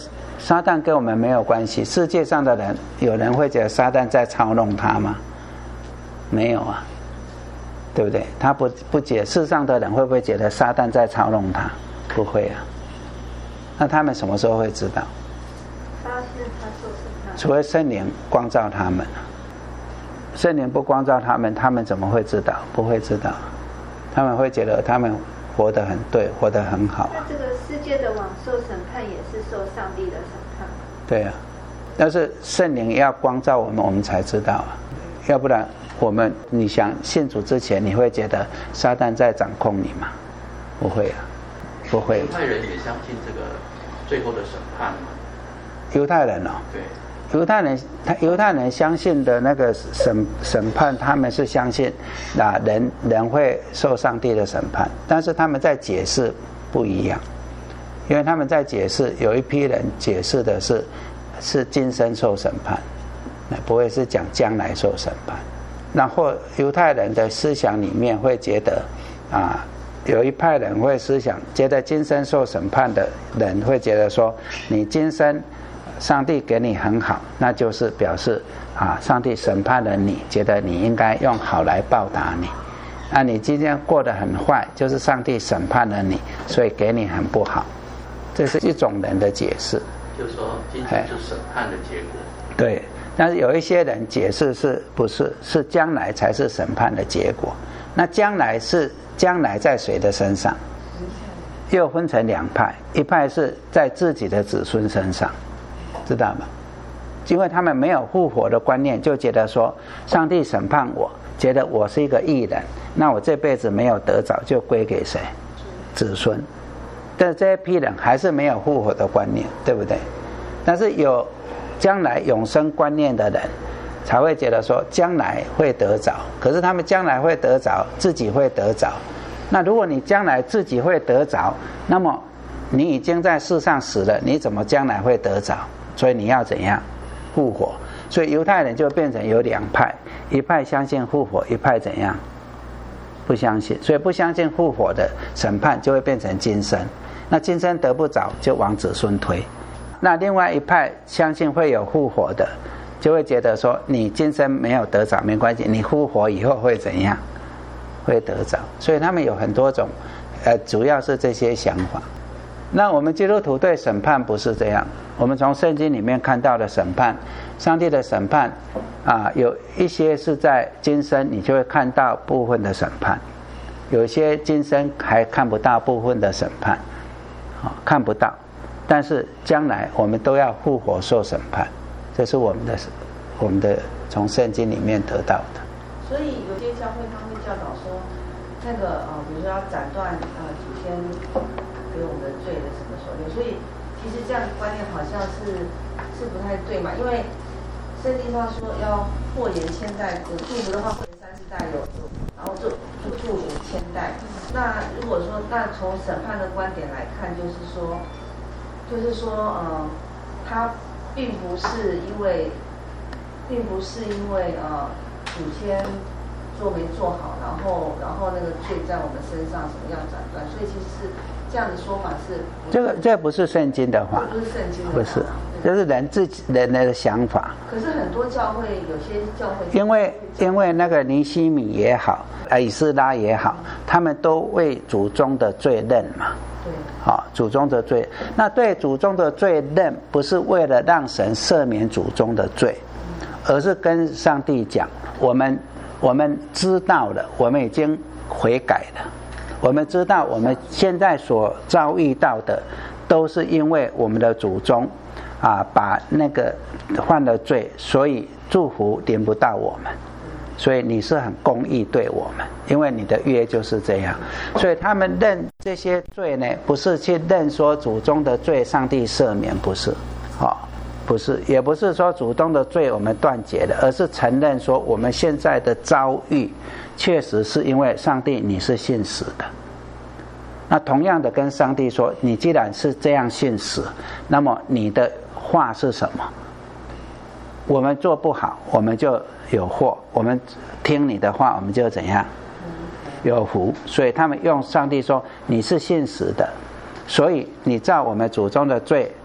撒旦跟我们没有关系。世界上的人，有人会觉得撒旦在操弄他吗？没有啊，对不对？他不不解，世上的人会不会觉得撒旦在操弄他？不会啊。那他们什么时候会知道？ 发现他受审判， 除非圣灵光照他们。圣灵不光照他们，他们怎么会知道？不会知道。他们会觉得他们活得很对，活得很好。 那这个世界的网受审判也是受上帝的审判。 对啊，但是圣灵要光照我们，我们才知道啊。要不然我们，你想信主之前，你会觉得撒旦在掌控你吗？不会啊，不会。 犹太人也相信这个最后的审判吗？ 犹太人哦， 对。 犹太人，他犹太人相信的那个审审判，他们是相信啊人人会受上帝的审判，但是他们在解释不一样，因为他们在解释，有一批人解释的是是今生受审判，不会是讲将来受审判。然后犹太人的思想里面会觉得啊，有一派人会思想觉得今生受审判的人会觉得说，你今生上帝给你很好，那就是表示啊，上帝审判了你，觉得你应该用好来报答你。那你今天过得很坏，就是上帝审判了你，所以给你很不好。这是一种人的解释， 就是说今天是审判的结果。 对，但是有一些人解释是不是是将来才是审判的结果？那将来是将来在谁的身上？又分成两派，一派是在自己的子孙身上。知道吗？因为他们没有复活的观念，就觉得说上帝审判我，觉得我是一个义人，那我这辈子没有得着就归给谁？子孙。但是这一批人还是没有复活的观念，对不对？但是有将来永生观念的人才会觉得说将来会得着，可是他们将来会得着，自己会得着。那如果你将来自己会得着，那么你已经在世上死了，你怎么将来会得着？所以你要怎样复活？所以犹太人就变成有两派，一派相信复活，一派怎样不相信。所以不相信复活的审判就会变成今生，那今生得不着就往子孙推。那另外一派相信会有复活的，就会觉得说你今生没有得着没关系，你复活以后会怎样？会得着。所以他们有很多种，呃，主要是这些想法。那我们基督徒对审判不是这样，我们从圣经里面看到的审判，上帝的审判啊，有一些是在今生你就会看到部分的审判，有些今生还看不到部分的审判，啊，看不到，但是将来我们都要复活受审判，这是我们的我们的从圣经里面得到的。 所以有些教会他会教导说，那个呃，比如说要斩断呃祖先给我们的罪的什么手链，所以其实这样的观念好像是是不太对嘛，因为圣经上说要祸延千代，有祝福的话祸延三十代有，然后祝祝祝福千代。那如果说那从审判的观点来看，就是说，就是说呃，他并不是因为，并不是因为呃祖先做没做好，然后然后那个罪在我们身上什么样斩断，所以其实是。这样的说法是这个，这不是圣经的话， 不是圣经的话， 不是，这是人自己人的想法。 可是很多教会，有些教会， 因为因为那个尼希米也好，以斯拉也好，他们都为祖宗的罪认嘛。 对。 好、哦，祖宗的罪，那对祖宗的罪认，不是为了让神赦免祖宗的罪，而是跟上帝讲，我们我们知道了，我们已经悔改了。我们知道我们现在所遭遇到的都是因为我们的祖宗啊把那个犯了罪，所以祝福临不到我们，所以你是很公义对我们，因为你的约就是这样。所以他们认这些罪呢，不是去认说祖宗的罪上帝赦免，不是，哦，不是，也不是说祖宗的罪我们断绝了，而是承认说我们现在的遭遇确实是因为上帝你是信实的。那同样的跟上帝说，你既然是这样信实，那么你的话是什么？我们做不好我们就有祸，我们听你的话我们就怎样有福。所以他们用上帝说你是信实的，所以你照我们祖宗的罪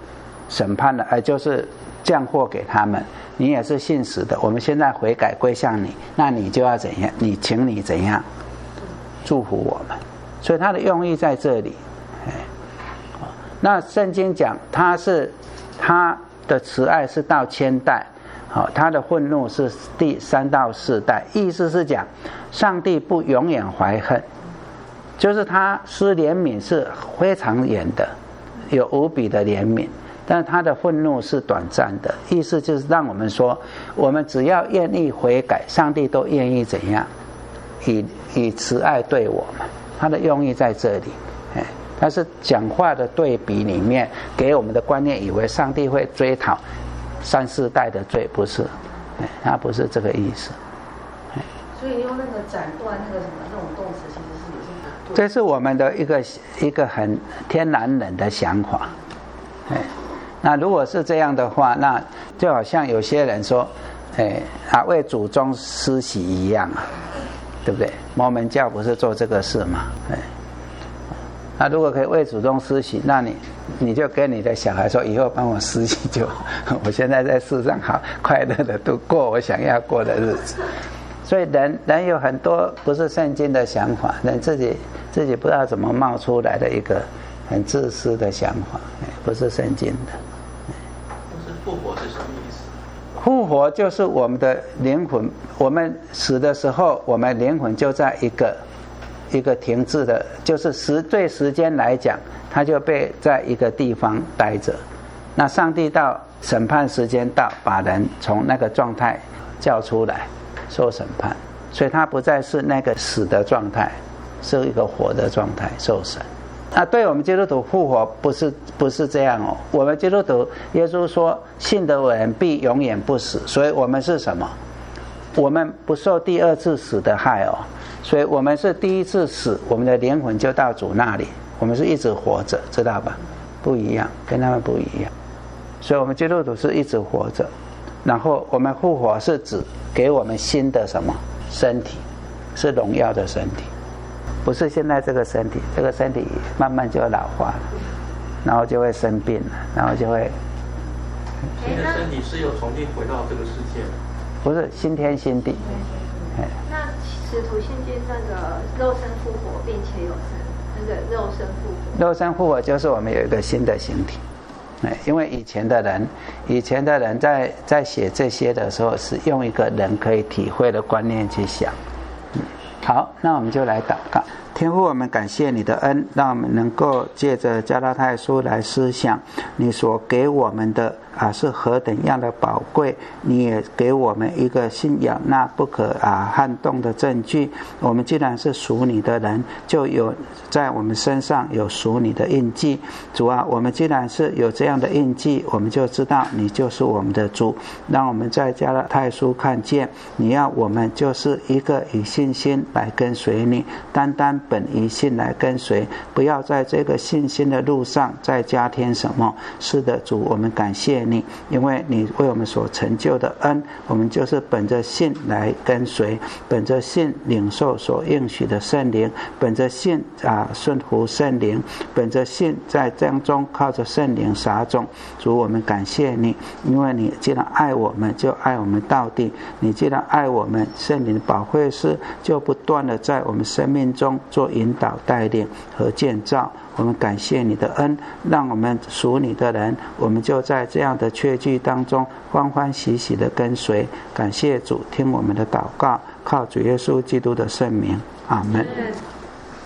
审判了，呃，就是降祸给他们。你也是信实的，我们现在悔改归向你，那你就要怎样？你请你怎样祝福我们？所以他的用意在这里。那圣经讲他是他的慈爱是到千代，好，他的愤怒是第三到四代，意思是讲上帝不永远怀恨，就是他施怜悯是非常远的，有无比的怜悯，但他的愤怒是短暂的，意思就是让我们说，我们只要愿意悔改，上帝都愿意怎样以以慈爱对我们，他的用意在这里。他是讲话的对比里面给我们的观念，以为上帝会追讨三四代的罪，不是，他不是这个意思。 所以用那个斩断那个什么那种动词，其实是也是不对。 这是我们的一个一个很天然人的想法。那如果是这样的话，那就好像有些人说，哎啊为祖宗施洗一样啊，对不对？摩门教不是做这个事吗？哎。那如果可以为祖宗施洗，那你你就跟你的小孩说，以后帮我施洗就好，我现在在世上好快乐的度过我想要过的日子。所以人人有很多不是圣经的想法，人自己自己不知道怎么冒出来的一个很自私的想法，不是圣经的。 但是复活是什么意思？ 复活就是我们的灵魂，我们死的时候，我们灵魂就在一个一个停滞的，就是时对时间来讲，他就被在一个地方待着。那上帝到审判时间到，把人从那个状态叫出来受审判，所以他不再是那个死的状态，是一个活的状态受审。那对我们基督徒复活不是不是这样哦，我们基督徒耶稣说信的人必永远不死，所以我们是什么？我们不受第二次死的害哦。所以我们是第一次死，我们的灵魂就到主那里，我们是一直活着，知道吧？不一样，跟他们不一样。所以我们基督徒是一直活着，然后我们复活是指给我们新的什么身体，是荣耀的身体，不是现在这个身体，这个身体慢慢就老化了，然后就会生病了，然后就会。 新的身体是又重新回到这个世界了？ 不是新天新地。 那使徒信经那个肉身复活并且有生，那个肉身复活， 肉身复活就是我们有一个新的形体。因为以前的人以前的人在在写这些的时候是用一个人可以体会的观念去想。好，那我们就来祷告。天父，我们感谢你的恩，让我们能够借着加拉太书来思想你所给我们的啊是何等样的宝贵，你也给我们一个信仰那不可啊撼动的证据。我们既然是属你的人，就有在我们身上有属你的印记。主啊，我们既然是有这样的印记，我们就知道你就是我们的主。让我们在加拉太书看见，你要我们就是一个以信心来跟随你，单单本以信来跟随，不要在这个信心的路上再加添什么。是的，主，我们感谢你，因为你为我们所成就的恩，我们就是本着信来跟随，本着信领受所应许的圣灵，本着信啊顺服圣灵，本着信在当中靠着圣灵撒种。主，我们感谢你，因为你既然爱我们，就爱我们到底。你既然爱我们，圣灵保惠师就不断的在我们生命中做引导带领和建造。我们感谢你的恩，让我们属你的人，我们就在这样的确据当中欢欢喜喜的跟随。感谢主，听我们的祷告，靠主耶稣基督的圣名，阿们。